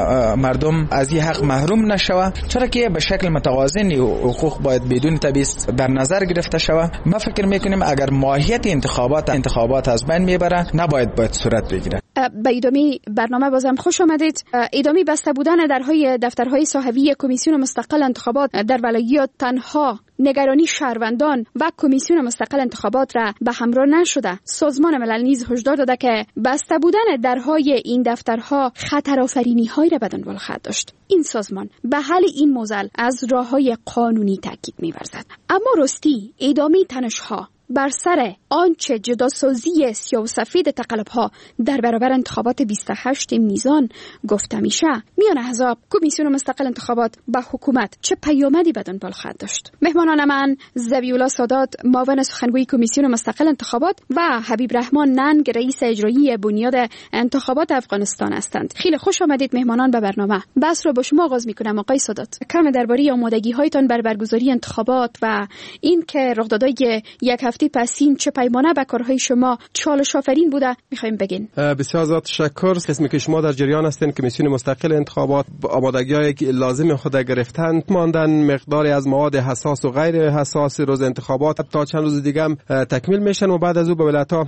Y: مردم از این حق محروم نشود، چرا که به شکل متوازن حقوق باید بدون تبعیض در نظر گرفته شود. ما فکر میکنیم اگر ماهیت انتخابات از بین میبره، باید صورت بگیره.
E: به ادامه برنامه بازم خوش آمدید. ادامه بسته بودن دفترهای صاحبی کمیسیون مستقل انتخابات در ولایات تنها نگرانی شهروندان و کمیسیون مستقل انتخابات را به همراه نشده. سازمان ملل نیز هشدار داده که بسته بودن درهای این دفترها خطرآفرینی‌هایی را به دنبال خواهد داشت. این سازمان به حل این معضل از راه‌های قانونی تاکید می‌ورزد. اما راستی ادامه تنش‌ها بر سر آنچه جداسازی سیاه و سفید تقلب‌ها در برابر انتخابات 28 میزان گفته میشه، میان احزاب، کمیسیون مستقل انتخابات و حکومت چه پیامدی به دنبال خواهد داشت؟ مهمانان من ذبیح‌الله سادات، معاون سخنگوی کمیسیون مستقل انتخابات، و حبیب رحمان ننگ، رئیس اجرایی بنیاد انتخابات افغانستان هستند. خیلی خوش آمدید مهمانان به برنامه. بحث رو با شما آغاز می‌کنم. آقای سادات، کم درباره آمادگی‌هایتان بر برگزاری انتخابات و این که رخدادهای یک هفته هفته پسین چه پیمانه به کارهای شما چالش آفرین بوده میخوایم بگین؟
I: بسیار زیاد تشکر. قسمی که شما در جریان هستین کمیسیون مستقل انتخابات آمادگی‌های که لازم خود گرفتن ماندن، مقداری از مواد حساس و غیر حساس روز انتخابات تا چند روز دیگه هم تکمیل میشن و بعد از او به ولایت‌ها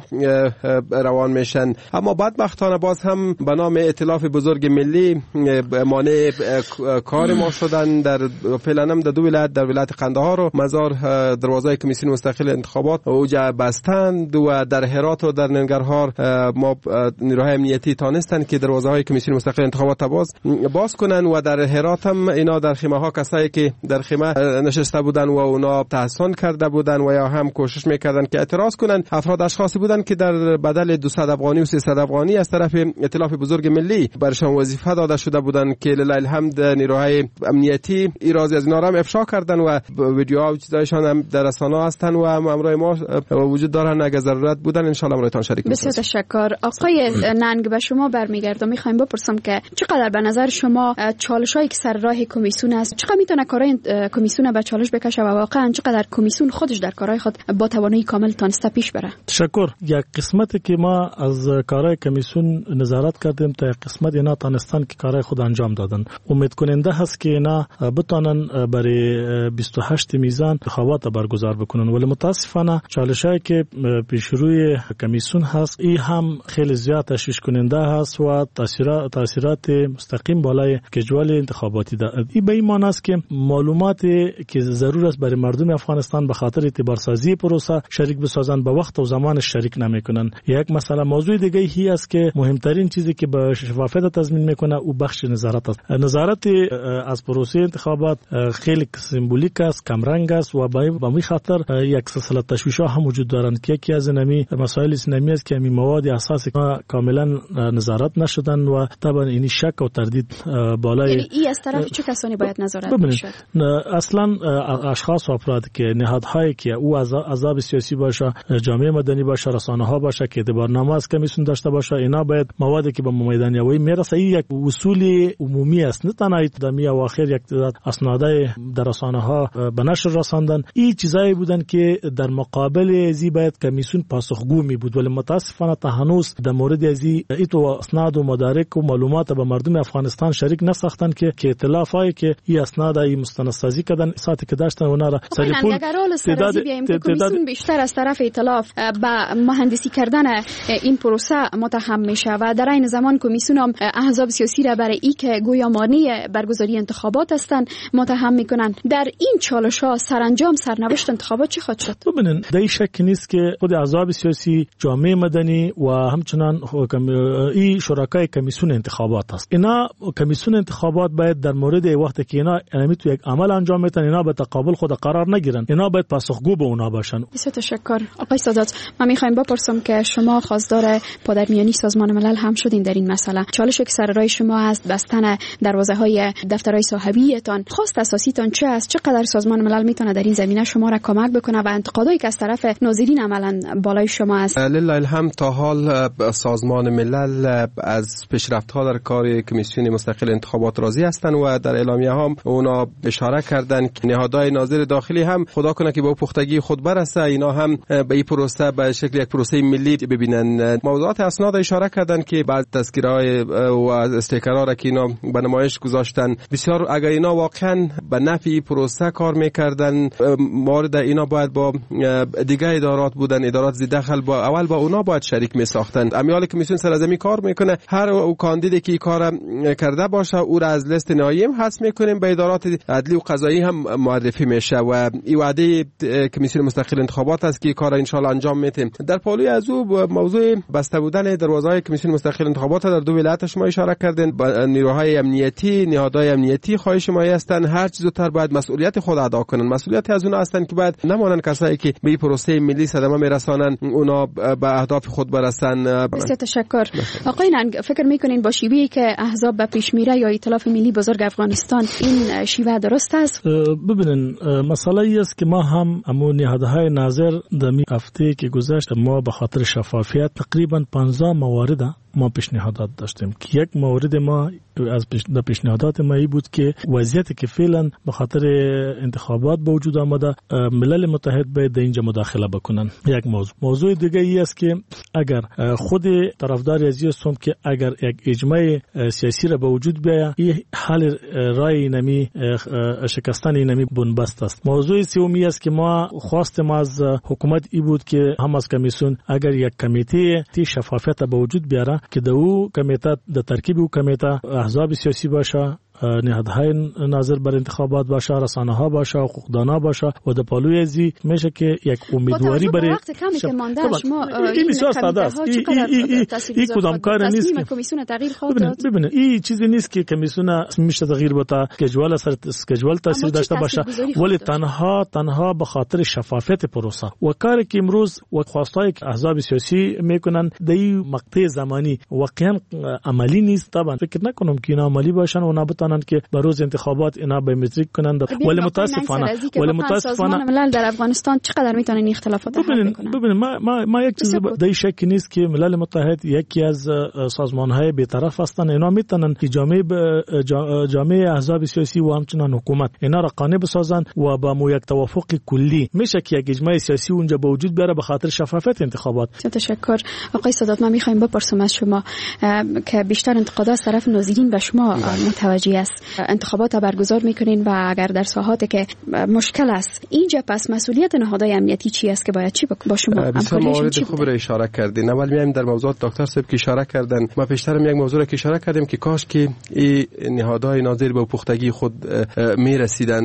I: روان میشن. اما بدبختانه باز هم به نام ائتلاف بزرگ ملی مانع کار ما شدن. در فعلا هم در دو ولایت، در ولایت قندهار و مزار دروازه کمیسیون مستقل انتخابات اوجا بستند و در هرات و در ننگرهار ما نیروهای امنیتی تانستن که دروازه های کمیسیون مستقل انتخابات باز کنن و در هرات هم اینا در خیمه ها کسایی که در خیمه نشسته بودن و اونا تحصن کرده بودن و یا هم کوشش میکردن که اعتراض کنن، افراد اشخاصی بودن که در بدل 200 افغانی و 300 افغانی از طرف ائتلاف بزرگ ملی برشان وظیفه داده شده بودن که لله الحمد نیروهای امنیتی ایرازی از اینا را افشا کردن و ویدیوها و چیزایشان هم در رسانه‌ها هستن و همراه ما وجود دارن. اگر ضرورت بودن ان شاء الله امروزتان شریک میشیم.
E: بسیار تشکر. آقای ننگ به شما برمیگردم. میخوایم بپرسم که چقدر به نظر شما چالشایی که سر راه کمیسیون است، چقدر میتونه کارهای کمیسیون به چالش بکشه و واقعا چقدر کمیسیون خودش در کارهای خود با توانایی کامل تانسته پیش بره؟
J: تشکر. یک قسمتی که ما از کارهای کمیسیون نظارت کردیم تا قسمت اینا تانستن که کارهای خود انجام دادن. امید کننده هست که اینا بتونن برای 28 میزان انتخابات برگزار بکنن، ولی متاسفانه چالشایی که پیش روی کمیسیون هست این هم خیلی زیاد تشویش کننده هست و تاثیرات مستقیم بالای کجوال انتخاباتی دارد. این به این معنی است که معلوماتی که ضرور است برای مردم افغانستان به خاطر اعتبارسازی پروسه شریک بسازن به وقت و زمانش شریک نمیکنن. یک مسئله موضوع دیگه هی است که مهمترین چیزی که به شفافیت تضمین میکنه او بخش نظارت است. نظارت از پروسه انتخابات خیلی سمبولیک است، کمرنگ است و به این خاطر یک سلسله تشویش‌ها هم وجود دارند که یکی از نمی مسائل اسلامی است که می مواد اساسی کاملا نظارت نشدن و طبعا این شک و تردید بالای
E: این از طرف چه کسانی باید نظارت بشه؟
J: اصلا اشخاص و افراد که نهادهایی که او احزاب سیاسی باشه، جامعه مدنی باشه، رسانه‌ها باشه که اعتبارنامه از کمیسیون داشته باشه، اینا باید موادی که به میدانیابی میرسه یک اصول عمومی است، نه تنها ادامه اواخر یک اسنادای در رسانه‌ها به نشر رساندن. این چیزایی بودن که در مقابل ازی باید کمیسیون پاسخگو می بود، ولی متاسفانه تا هنوز در مورد ازی ایتو اسناد و مدارک و معلومات به مردم افغانستان شریک نساختن که اطلاعاتی که این اسناد ای مستندسازی کردن ساعتی که داشتن اونا را
E: سریپول تعداد کمیسیون بیشتر از طرف ائتلاف به مهندسی کردن این پروسه متهم میشه و در این زمان کمیسیون هم احزاب سیاسی را برای ای که گویا مانع برگزاری انتخابات هستند متهم میکنن. در این چالش‌ها سرانجام سرنوشت انتخابات چی خواهد شد؟
J: ببینید در شک نیست که خود احزاب سیاسی، جامعه مدنی و همچنان این شرکای کمیسیون انتخابات است. اینا کمیسیون انتخابات باید در مورد وقتی که اینا تو یک عمل انجام میتن اینا به تقابل خود قرار نگیرن، اینا باید پاسخگو به اونا باشن.
E: بسیار تشکر. آقای سادات، من میخوایم بپرسم که شما خواستار پادرمیانی سازمان ملل هم شدین در این مسئله. چالشی که سر راه شما است بستن دروازه‌های دفترهای صاحبیتان، خواست اساسیتان چه است؟ چقدر سازمان ملل میتونه در این زمینه شما را کمک بکنه و انتقادایی که از طرف ناظرین عملاً بالای شما است؟
I: لله الحمد تا حال سازمان ملل از پیشرفت‌ها در کار کمیسیون مستقل انتخابات راضی هستند و در اعلامیه هم اونا اشاره کردن که نهادهای ناظر داخلی هم خدا کنه که با پختگی خود برسه اینا هم به این پروسه به شکل یک پروسه ملی ببینن. موضوعات اسناد اشاره کردن که بعض تذکره‌های و استیکرها را که اینا به نمایش گذاشتن بسیار اگر اینا واقعا به نفع پروسه کار میکردن مورد اینا باید با دیگه ادارات بودن، ادارات زی دخل با اول با اونا باید شریک می ساختن. امیال کمیسیون سرزمی کار میکنه، هر او کاندیدی که کار کرده باشه او را از لیست نهایی حذف میکنیم، به ادارات عدلی و قضایی هم معرفی میشه و این وعده کمیسیون مستقل انتخابات است که کار ان شاء الله انجام میدیم. در پالوی از او موضوع بسته بودن دروازه‌های کمیسیون مستقل انتخابات در دو ولایت شما اشاره کردین. نیروهای امنیتی، نهادهای امنیتی خواهش ما هستند هر چیز زودتر باید مسئولیت خود ادا کنن. مسئولیت از اونها هستند که باید نمانن کسایی که به پروسه ملی صدمه میرسانن اونا به اهداف خود برسن.
E: بسیار تشکر. آقای ننگ، فکر میکنین با شیوهی که احزاب به پیش میره یا ائتلاف ملی بزرگ افغانستان این شیوه درست است؟
J: ببینین مسئله ای است که ما هم امون نهادهای ناظر در هفته که گذشت ما به خاطر شفافیت تقریبا 15 موارد ما پیشنهادات داشتیم که یک مورد ما از پیشنهادات ما ای بود که وضعیتی که فعلا به خاطر انتخابات به وجود آمده ملل متحد باید در اینجا مداخله بکنن. یک موضوع دیگه ای است که اگر خود طرفدار از هستم که اگر یک اجماع سیاسی را به وجود بیاید این حل رای نمی شکستن نمی بنبست است. موضوع سومی است که ما خواستیم از حکومت ای بود که هم از کمیسیون اگر یک کمیته شفافیت به وجود بیاره که در او کمیته در ترکیب او کمیته احزاب سیاسی باشه، نهادهای ناظر بر انتخابات باشه، رسانه ها باشه، حقوقدانا باشه و در پالوی ازی میشه که یک امیدواری برای
E: وقت کمی که مانده ما
J: این بسیار ساده است. این کدام کار نیست که
E: کمیسیون تغییر خواهد داد.
J: ببینید این چیزی نیست که کمیسیون میشه تغییر بده، اسکیجول تاثیر داشته باشه، ولی تنها به خاطر شفافیت پروسه و کاری که امروز و خواستای احزاب سیاسی میکنن در این مقطع زمانی واقعا عملی نیست. طبعا فکر نکنم که اینا عملی باشن و نبتونن که به روز انتخابات اینا بیومتریک کنند. ولی متاسفانه
E: ملل در افغانستان چقدر میتونن این اختلافات حل کنن؟
J: ببینید ما یک چیز در این شک نیست که ملل متحد یکی از سازمان‌های بی‌طرف هستند. اینا میتونن که جامعه احزاب سیاسی و همچنین حکومت اینا را قانع بسازن و با یک توافق کلی میشه که یک اجماع سیاسی اونجا به وجود بیاره به خاطر شفافیت انتخابات.
E: تشکر آقای سادات. ما میخوایم بپرسم از شما که بیشتر انتقادات از طرف ناظرین به شما متوجه است. انتخابات برگزار میکنین و اگر در ساحاتی که مشکل است اینجا پس مسئولیت نهادهای امنیتی چی است که باید چی با شما
I: بسیار موارد خوب را اشاره کردین. اول میایم در موضوعات دکتر صاحب که اشاره کردن. ما پیشترم یک موضوع را که اشاره کردیم که کاش که این نهادهای ناظر به پختگی خود میرسیدن،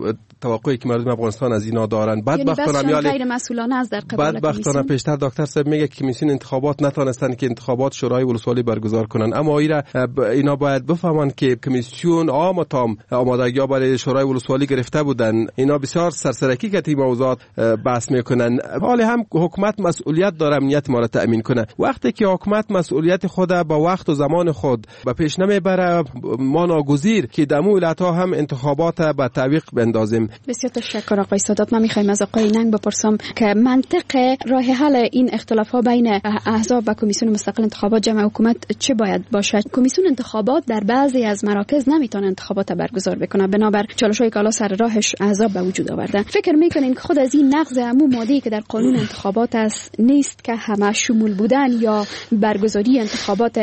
I: توقعی که مردم افغانستان از اینا دارن.
E: بدبختانه غیر مسئولانه از در قبال
I: بدبختانه پیشتر دکتر صاحب میگه که کمیسیون انتخابات نتونستن که انتخابات شورای ولسوالی برگزار کنن، اما اینا باید بفهمن که کمیسیون تام آمادگی برای شورای ولسوالی گرفته بودن. اینا بسیار سرسرکی که این موضوعات بحث میکنن. حالا هم حکومت مسئولیت داره امنیت ما را تامین کنه. وقتی که حکومت مسئولیت خود با وقت و زمان خود به پیش نمیبره، ما ناگزیر که دمو ولایت‌ها هم انتخابات به تعویق بندازیم.
E: بسیار تشکر آقای سادات. ما میخوایم از آقای ننگ بپرسم که منطق راه حل این اختلافات بین احزاب و کمیسیون مستقل انتخابات جمع حکومت چه باید باشد؟ کمیسیون انتخابات در بعضی از مراکز نمیتونه انتخابات برگزار بکنه بنابر چالش‌های که سر راهش احزاب به وجود آورده. فکر میکنین که خود از این نقض عموم ماده‌ای که در قانون انتخابات است نیست که همه شمول بودن یا برگزاری انتخابات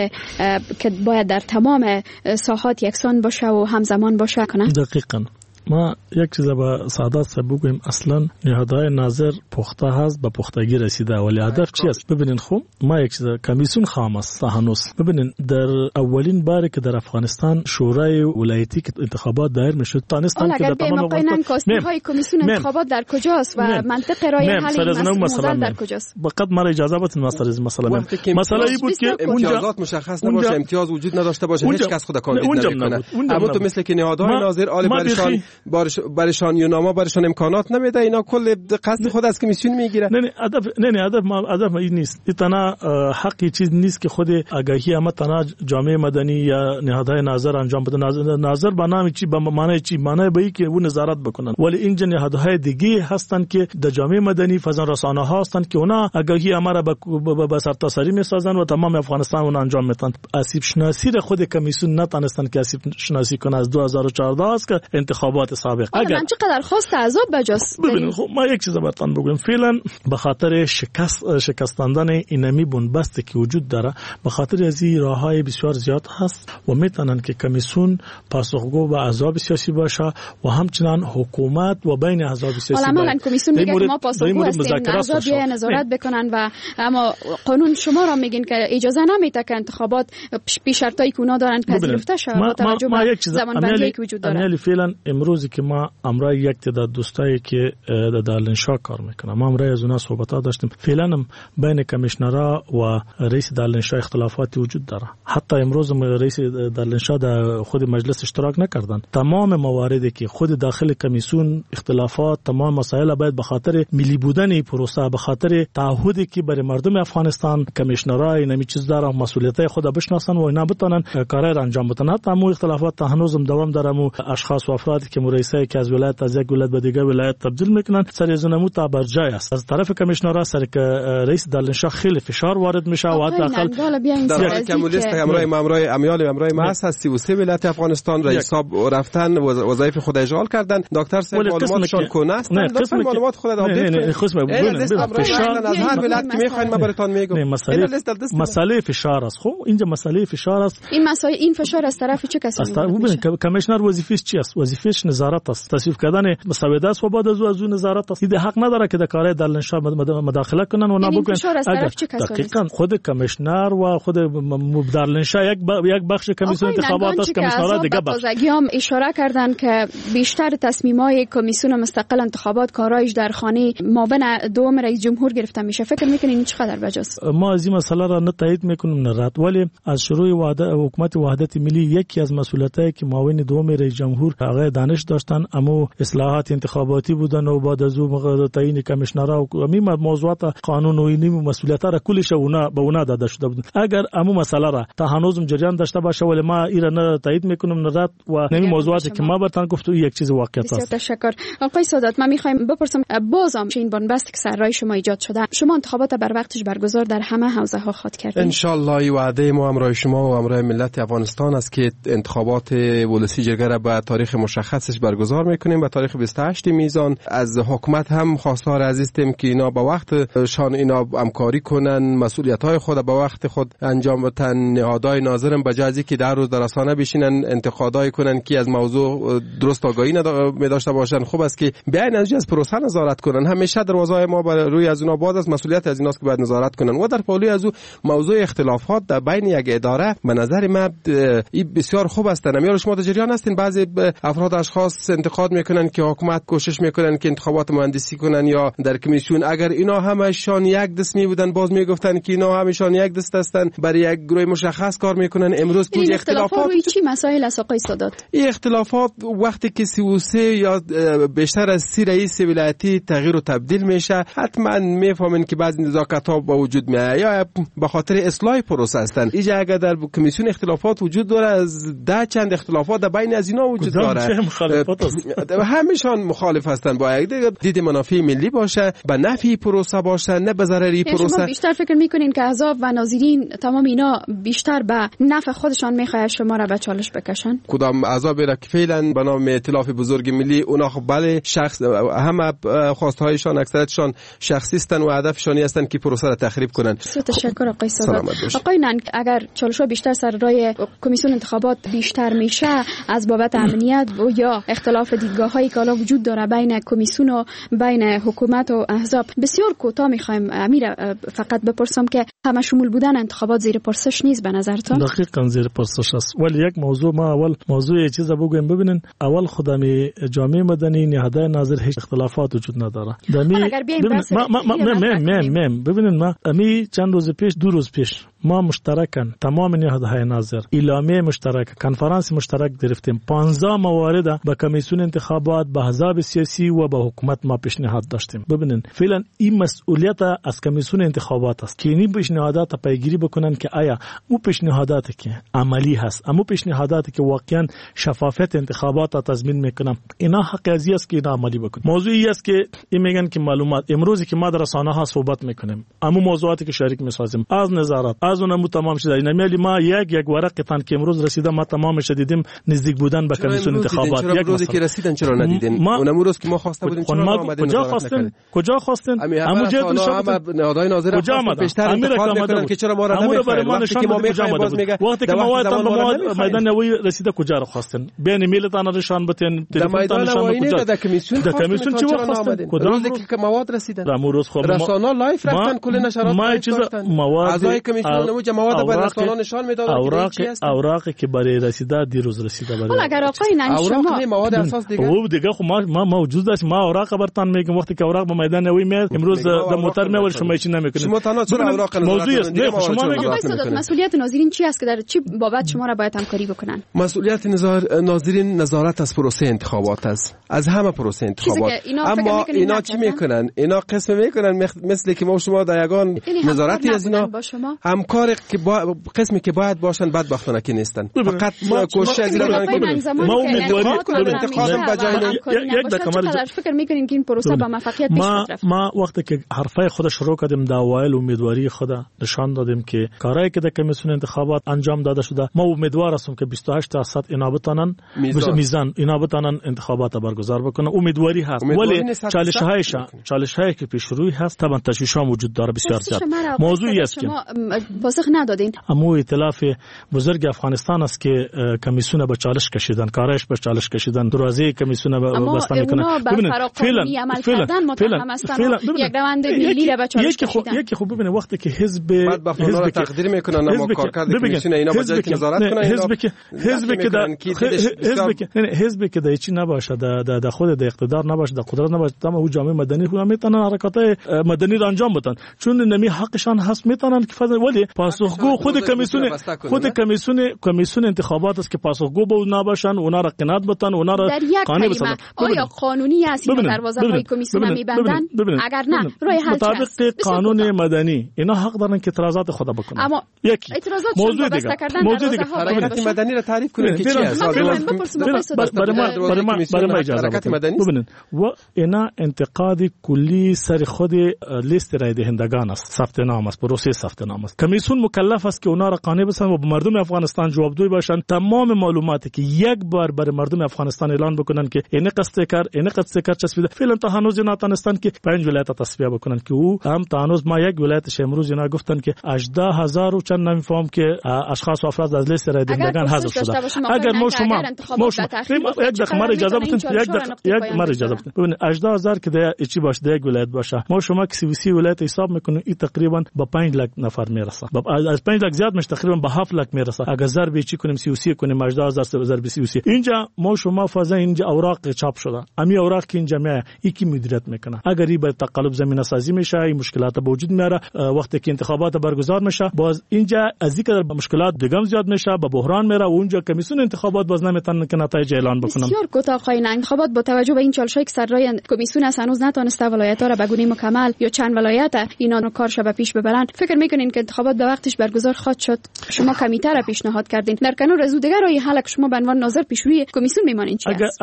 E: که باید در تمام ساحات یکسان باشه و همزمان باشه کنه؟
J: دقیقاً. ما یک چیز با سادات صاحب بگویم، اصلا نهادهای ناظر پخته هست به پختگی رسیده ولی هدف چی است؟ ببینین خوب ما یک چیز کمیسیون خام است هنوز. ببینین در اولین باری که در افغانستان شورای ولایتی که انتخابات دایر میشد تانستان که در تمام
E: افغانستان های کمیسیون انتخابات در کجاست و منطق رای حل این مسئله در کجاست؟
J: فقط ما اجازه بدین مسئله ای بود که
I: امتیازات مشخص نباشه، امتیاز وجود نداشته باشه، هیچ کس خود کاندید نمیکنه. اما تو مثل که نهادهای ناظر عالی برشان یوناما برشان امکانات نمیده، اینا کل قصد خود از کمیسیون میگیره.
J: هدف این نیست. این تنها حقی چیز نیست که خود آگاهی اما تنها جامعه مدنی یا نهادهای ناظر انجام بده. ناظر به نام چی، به معنی چی؟ معنی به این که اون نظارت بکنن. ولی اینجا نهادهای دیگه هستن که در جامعه مدنی فضا رسانه ها هستن که اونا آگاهی اما را به سرتاسری میسازن و تمام افغانستان اون انجام میدن. آسیب شناسی را خود کمیسیون نتونستن که آسیب شناسی کنه. از 2014 است که انتخابات سابق.
E: اگر من چقدر خواست عذاب بجاست.
J: ببینید خب ما یک چیز براتون بگم. فعلا به خاطر شکستاندن اینمی بنبستی که وجود داره، به خاطر از این راههای بسیار زیاد هست و میتونن که کمیسیون پاسخگو به احزاب سیاسی باشه و همچنین حکومت و بین احزاب سیاسی.
E: حالا کمیسیون میگه که ما پاسخگو هستیم، احزاب نظارت بکنن و اما قانون شما را میگین که اجازه نمیده که انتخابات بی شرطایی که اونا دارن پذیرفته شه با توجه به زمانبندی که وجود داره.
J: فعلا امروزی که ما امرای یک تعداد دوستایی که در دارالانشا کار میکنن، ما امرای از اونها صحبت‌ها داشتیم. فعلا بین کمیشنرها و رئیس دارالانشا اختلافاتی وجود داره. حتی امروز رئیس دارالانشا در خود مجلس اشتراک نکردن. تمام مواردی که خود داخل کمیسیون اختلافات، تمام مسائل باید به خاطر ملی بودن این پروسه، به خاطر تعهدی که برای مردم افغانستان کمیشنرها اینمی چیز داره، مسئولیت‌های خود بشناسن و اینا بتونن کارای انجام بدن. تمام اختلافات هنوزم دوام داره. اشخاص و افرادی که رئیسایی که از ولایت از یک ولایت به دیگر ولایت تبدیل میکنن سر از نمو تا بر جای است. از طرف کمیشنرا سر که رئیس دارالانشا خیلی فشار وارد میشه و حداقل
I: در کمولیست امرای امیال ما هست 33 ولایت افغانستان رئیس رفتن وظایف خود اشغال کردن. دکتر صاحب معلوماتشون کنه است. لطفاً معلومات خود آپدیت کنید. فشار از هر ولایت که میخواین ما براتون میگم.
J: مسئله فشار است. خب اینجا مسئله فشار است.
E: این فشار از طرف چه کسی
J: است؟ ببینید کمیشنر وظیفش چی است؟ وظیفش نظارت است. تصویب کردن مسودات است و بعد از او نظارت است. حق نداره که در کارهای دارالانشا مداخله کنن و نه بگن. دقیقاً خود کمیشنر و خود دارالانشا یک بخش کمیسیون انتخابات است. کمیسیون‌ها دیگه بخش.
E: تازگیام اشاره کردن که بیشتر تصمیم‌های کمیسیون مستقل انتخابات کارایش در خانه معاون دوم رئیس جمهور گرفته میشه. فکر میکنین این چقدر بجاست؟
J: ما از این مسئله را نه تایید میکنیم نه رد، ولی از شروع حکومت وحدت ملی یکی از مسئولیتایی که معاون دوم رئیس جمهور آقای دانش داشتن اما اصلاحات انتخاباتی بودن و بعد از اون تعیین کمیشنرها و همین موضوعات قانون و این مسئولیت‌ها را کلش به اونا داده شده بود. اگر همون مسئله را تا هنوزم جریان داشته باشه ولی ما این را نه تایید میکنیم نه رد و همین موضوعاتی که ما براتون گفتم یک چیز واقعیت است.
E: تشکر. آقای سادات، من میخوایم بپرسم بازم این بنبست که سر راه شما ایجاد شده، شما انتخابات بر وقتش برگزار در همه حوزه ها خواهد کردید؟
I: ان شاء الله وعده ما همراه شما و همراه ملت افغانستان است که انتخابات ولسی جرگه را به تاریخ مشخصش برگزار میکنیم. به تاریخ 28 میزان. از حکومت هم خواستار عزیزیم که اینا به وقت شان اینا همکاری کنن، مسئولیت های خود به وقت خود انجام بدن. نهادهای ناظرم به جای که در روز در رسانه بشینن انتقادای کنن که از موضوع درست آگاهی نداشته باشن، خوب است که بیاین از پروسه نظارت کنن. همیشه دروازه ما بر روی از اونها باز است. مسئولیت از ایناست که باید نظارت کنن. و در پالوی از موضوع اختلافات در بین یک اداره به نظر من این بسیار خوب است. نمیار شما در جریان هستین بعضی افراد اشخاص انتقاد میکنن که حکومت کوشش میکنن که انتخابات مهندسی کنن یا در کمیسیون. اگر اینا همشان یک دست می بودن باز میگفتن که اینا همشان یک دست هستن برای یک گروه مشخص کار میکنن. امروز که
E: اختلافات روی چی مسائل است آقای سادات؟
I: این اختلافات وقتی که 33 یا بیشتر از 30 رئیس ولایتی تغییر و تبدیل میشه حتما میفهمن که بعضی نزاکت‌ها به وجود میاد یا به خاطر اصلاح پروسه هستن. اینجا اگر در کمیسیون اختلافات وجود داره از ده چند اختلافات در بین از اینا وجود داره. همشان مخالف هستن با یک دید منافع ملی باشه، به نفع پروسه باشه، نه به ضرر پروسه.
E: شما بیشتر فکر میکنین که احزاب و ناظرین تمام اینا بیشتر به نفع خودشان میخواد شما را به چالش بکشن؟
I: کدام احزاب را که فعلا به نام ائتلاف بزرگ ملی اونا خب بله شخص همه خواستهایشان اکثرتشان شخصی هستند و هدفشان هستند که پروسه را تخریب کنن.
E: تشکر آقای سادات. آقای ننگ، اگر چالش‌ها بیشتر سر راه کمیسیون انتخابات بیشتر میشه از بابت امنیت و یا اختلاف دیدگاه‌هایی که حالا وجود داره بین کمیسیون و بین حکومت و احزاب، بسیار کوتاه می‌خوایم امیر فقط بپرسم که همه شمول بودن انتخابات زیر پرسش نیست به نظرتون؟
J: دقیقاً زیر پرسش است. ولی یک موضوع ما اول موضوع چیزا بگویم. ببینین اول خدامی جامعه مدنی نهادهای ناظر هیچ اختلافات وجود نداره. ببینین ما امی چند روز پیش دو روز پیش ما مشترکاً تمام نهادهای ناظر اعلامیه مشترک کنفرانس مشترک گرفتیم. 15 موارد به کمیسیون انتخابات به احزاب سیاسی و به حکومت ما پیشنهاد داشتیم. ببینین فعلا این مسئولیت از کمیسیون انتخابات است که این پیشنهادات پیگیری بکنن که آیا او پیشنهاداتی که عملی هست، اما پیشنهاداتی که واقعا شفافیت انتخابات را تضمین میکنن، اینا حق ازی است که اینا عملی بکنن. موضوعی است که این میگن که معلومات امروزی که ما در رسانه ها صحبت میکنیم اما موضوعاتی که شریک میسازیم از نظارت از اونم تمام شده. نمیلی ما یک ورق تن که امروز رسیده ما تمامش دیدیم نزدیک بودن به کمیسیون انتخابات.
I: یک روزی که رسیدن چرا ندیدین؟ اونم روز که ما خواسته بودیم چرا اومدین؟
J: کجا خواستین؟
I: امو جهت نهادهای ناظر بیشتر انتقاد میکنن که چرا ما را نمیخواین. وقتی که ما میخوایم باز میگه
J: وقتی که مواد میدان نوی رسیده کجا رو خواستین؟ بین میلتان نشان بدین
I: تلفن نشان کجا؟ در کمیسیون
J: چی خواستین؟
I: روزی که مواد رسیدن
J: امروز خب
I: رسانه لایف رفتن کل نشرات
J: ما چیز مواد
I: اعضای کمیسیون مواد به رسانه نشان میدادن
J: اوراقی که برای رسیده دیروز رسیده برای
E: اگر آقای ننگ شما
I: مواد اساس دیگه
J: او دیگه خب ما موجود است. ما اوراق برتان میگم وقتی که اوراق به میدان نوی میاد امروز در موتر میول شما چی نمیکنید.
I: شما تنها چرا اوراق
J: موضوع است. شما میگید
E: مسئولیت ناظرین چی است که در چی بابت شما را باید همکاری بکنن؟
I: مسئولیت ناظرین نظارت از پروسه انتخابات است، از همه پروسه انتخابات. اما اینا چی میکنن؟ اینا قسم میکنن مثل که ما شما در یگان نظارتی از اینا کار که قسمی که باید باشن بدبختانه که نیستن. فقط کوشش از این
J: ما امیدواری
I: انتخاب بجای
J: یک دقیقه
E: فکر میکنین که این پروسه با موفقیت پیش رفت؟
J: ما وقتی که حرفای خود شروع کردیم در اوایل امیدواری خود نشان دادیم که کارهایی که در کمیسیون انتخابات انجام داده شده، ما امیدوار هستیم که 28% اینا بتونن میزان اینا بتونن انتخابات برگزار بکنن. امیدواری هست، ولی چالش‌هایی که پیش روی هست طبعا تشویش‌ها وجود داره بسیار زیاد. موضوعی است که
E: شما پاسخ ندادین.
J: اما ائتلاف بزرگ افغانستان است که کمیسیون به چالش کشیدن، کارش به چالش کشیدن، دروازه کمیسیون به بسته میکنن.
E: ببینید فعلا عمل کردن متهم هستن، یک روند ملی را به چالش کشیدن.
J: یکی خوب ببینید وقتی که حزب
I: تقدیر میکنن اما کارکرد کمیسیون اینا به جای نظارت کنن، حزبی که در چی نباشه، در خود در اقتدار نباشه، در قدرت نباشه، تمام او جامعه مدنی خود میتونن حرکات مدنی را انجام بدن، چون نمی حقشان هست میتونن که ولی پاسخگو خود کمیسیون انتخابات است که پاسخگو به اونا باشن، اونا را قناعت بدن، اونا را قانع بسازن.
E: آیا قانونی است این دروازه‌های کمیسیون میبندن؟ اگر نه راه حل چیست؟
J: مطابق قانون مدنی اینا حق دارن که اعتراضات خود بکنن.
E: اما
J: یکی
E: موضوع دیگه
I: حرکت مدنی را تعریف کنید که چی است؟
J: برای ما اجازه ببینید و اینا انتقاد کلی سر خود لیست رای دهندگان است، ثبت نام است، پروسه ثبت نام است. کمیسیون مکلف است که اونا را قانع بسازن و به مردم افغانستان جوابگوی باشن. تمام معلوماتی که یک بار برای مردم افغانستان اعلان بکنن که این قصد کار چسبیده، فعلا تا هنوز نتونستن که 5 ولایت تصفیه بکنن که او هم تا هنوز ما یک ولایتش امروز اینا گفتن که 18000 و چند نمیفهم که اشخاص و افراد از لیست رای دهندگان حذف شده. اگر ما شما یک دقیقه ما اجازه بدین، یک ما اجازه بدین. ببینید 18000 که در چی باشه، در یک ولایت باشه، ما شما که 33 ولایت حساب میکنیم، این تقریبا به 5 لک نفر میرسه. از 5 لک زیاد میشه، تقریبا به 7 لک میرسه. اگر ضرب چی کنیم 33 کنیم 18000 ضرب 33، اینجا ما شما فازا اینجا اوراق چاپ شده، امی اوراق که اینجا میاد یکی مدیریت میکنه. اگر این به تقلب زمینه سازی میشه، این مشکلات به وجود میاره. وقتی که انتخابات برگزار میشه، باز اینجا از اینکه مشکلات دیگه زیاد میشه، به بحران میره و اونجا کمیسیون انتخابات باز نمیتونن که نتایج اعلان بکنن.
E: بسیار کوتاه خواهی انتخابات با توجه به این چالش‌هایی که سرای کمیسیون هنوز نتونسته ولایت‌ها را به گونه مکمل یا چند ولایت اینا رو کارش به پیش ببرن، فکر میکنین که انتخابات به وقتش برگزار خواهد شد؟ شما کمیته را پیشنهاد کردین، در کنار از دیگر راه حل شما به عنوان ناظر پیشروی کمیسیون میمانین چی است؟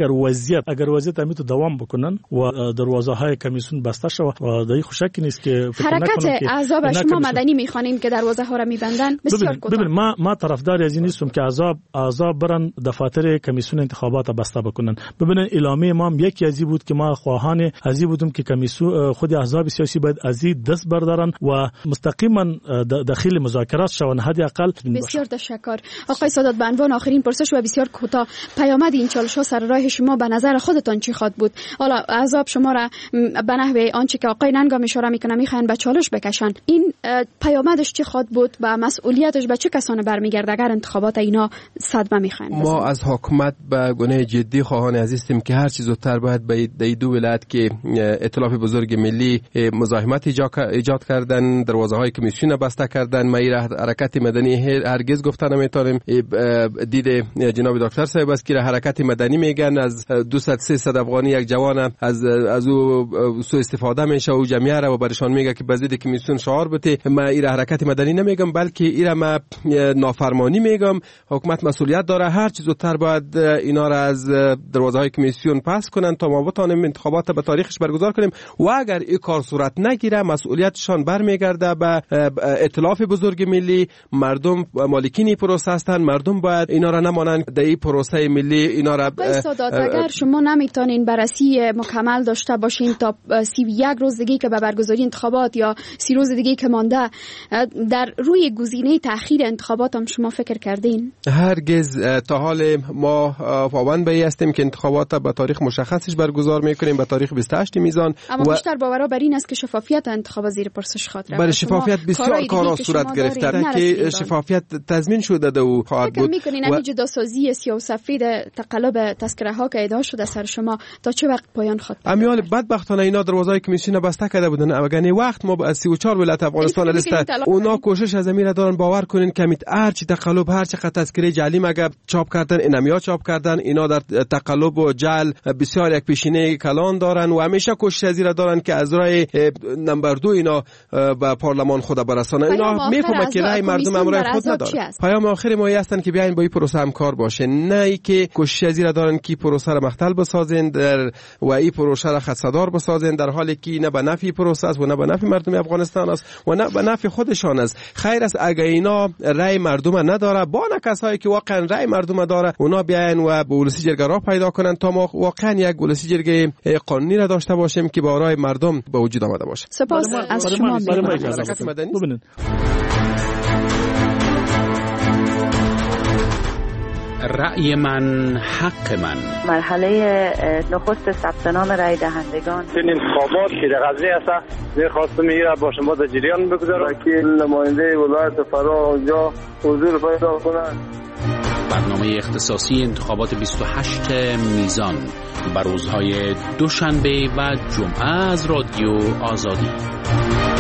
E: اگر وضعیت
J: همین تو دوام بکنن و دروازه‌های کمیسیون بسته شود و دایی خوشکی نیست که
E: حرکت احزاب شما مدنی میخوانین که دروازه‌ها را میبندن. بسیار کوتاه.
J: ببین ما طرفدار از این نیستم که احزاب برن دفاتر کمیسیون انتخابات بسته بکنن. ببینن اعلامیه ما یکی ازی بود که ما خواهان ازی بودیم که کمیسیون خود احزاب سیاسی باید ازی دست بردارن و مستقیما داخل مذاکرات شون. حداقل
E: بسیار تشکر آقای سادات. به عنوان آخرین پرسش و بسیار کوتاه، پیامد این چالش‌ها سر راه شما به نظر خودتان چی خواهد بود؟ حالا احزاب شما را به نحوه آنچه که آقای ننگام اشاره میکنه میخواین به چالش بکشن، این پیامدش چی خواهد بود و مسئولیتش به چه کسانی برمیگرده اگر انتخابات اینا صدمه میخواین؟
I: ما از حکومت به گونه جدی خواهان عزیزیم که هر چی زودتر باید به دو ولایت که ائتلاف بزرگ ملی مزاحمت ایجاد کردن، دروازه‌های کمیسیون بسته کردن، ما حرکت مدنی هرگز گفتن نمیتونیم. دید جناب دکتر صاحب است که حرکت مدنی میگن از 200-300 افغانی یک جوان از او سوء استفاده میشه و جمعیت را و برشان میگه که بزید کمیسیون شعار بده. ما این حرکت مدنی نمیگم بلکه این ما نافرمانی میگم. حکومت مسئولیت داره، هر چیز زودتر باید اینا را از دروازه‌های کمیسیون پس کنن تا ما بتونیم انتخابات به تاریخش برگزار کنیم و اگر این کار صورت نگیره مسئولیتشان برمیگرده به ائتلاف بزرگ ملی. مردم مالکین پروسه هستند، مردم باید اینا را نمانند در این پروسه ملی اینا را
E: اگر شما نمیتونین بررسی مکمل داشته باشین تا 31 روز دیگه که به برگزاری انتخابات یا 30 روز دیگه که مانده، در روی گزینه تأخیر انتخابات هم شما فکر کردین؟
I: هرگز. تا حال ما پابند به هستیم که انتخابات به تاریخ مشخصش برگزار میکنیم، به تاریخ 28 میزان.
E: اما بیشتر باور بر این است که شفافیت انتخاب زیر پرسش خواهد رفت.
I: برای شفافیت بسیار کارا صورت گرفته که شفافیت تضمین شده و خواهد بود.
E: میکنین همین جداسازی سیاه و سفید تقلب تذکره ها که ادعا شده سر شما تا چه وقت پایان خواهد؟
I: امیال بدبختانه اینا دروازه‌های کمیسیون بسته کرده بودن. اگر وقت ما از 34 ولایت افغانستان افغانستان لیست. اونا کوشش از امیر دارن باور کنین که هر چی تقلب، هر چی تذکره جعلی مگه چاپ کردن، اینمیا چاپ کردن، اینا در تقلب و جعل بسیار یک پیشینه کلان دارن و همیشه کوشش از دارن که از راه نمبر 2 اینا به پارلمان خود برسانن. اینا میفهمن که رای مردم امرای خود نداره. پیام آخر ما هستن که بیاین با این پروسه همکار باشه، نه ای که کوشش از دارن که پروسه را مختل بسازن و این پروسه را خدشه‌دار بسازن، در حالی که نه به نفع پروسه است و نه به نفع مردم افغانستان است و نه به نفع خودشان است. خیر است اگه اینا رای مردم نداره، با نه کسایی که واقعا رای مردم داره اونا بیاین و به ولسی جرگه راه پیدا کنن تا ما واقعا یک ولسی جرگه قانونی را داشته باشیم که با رای مردم به وجود آمده باشه.
E: سپاس از شما.
J: ببینید
U: رأی من حق من.
A: مرحله نخست ثبت نام رای دهندگان.
V: این انتخابات که در قضیه است می‌خواستم میگه با شما در جریان بگذارم که نماینده ولایت فرا اونجا حضور پیدا کنند.
U: برنامه اختصاصی انتخابات 28 میزان بر روزهای دوشنبه و جمعه از رادیو آزادی.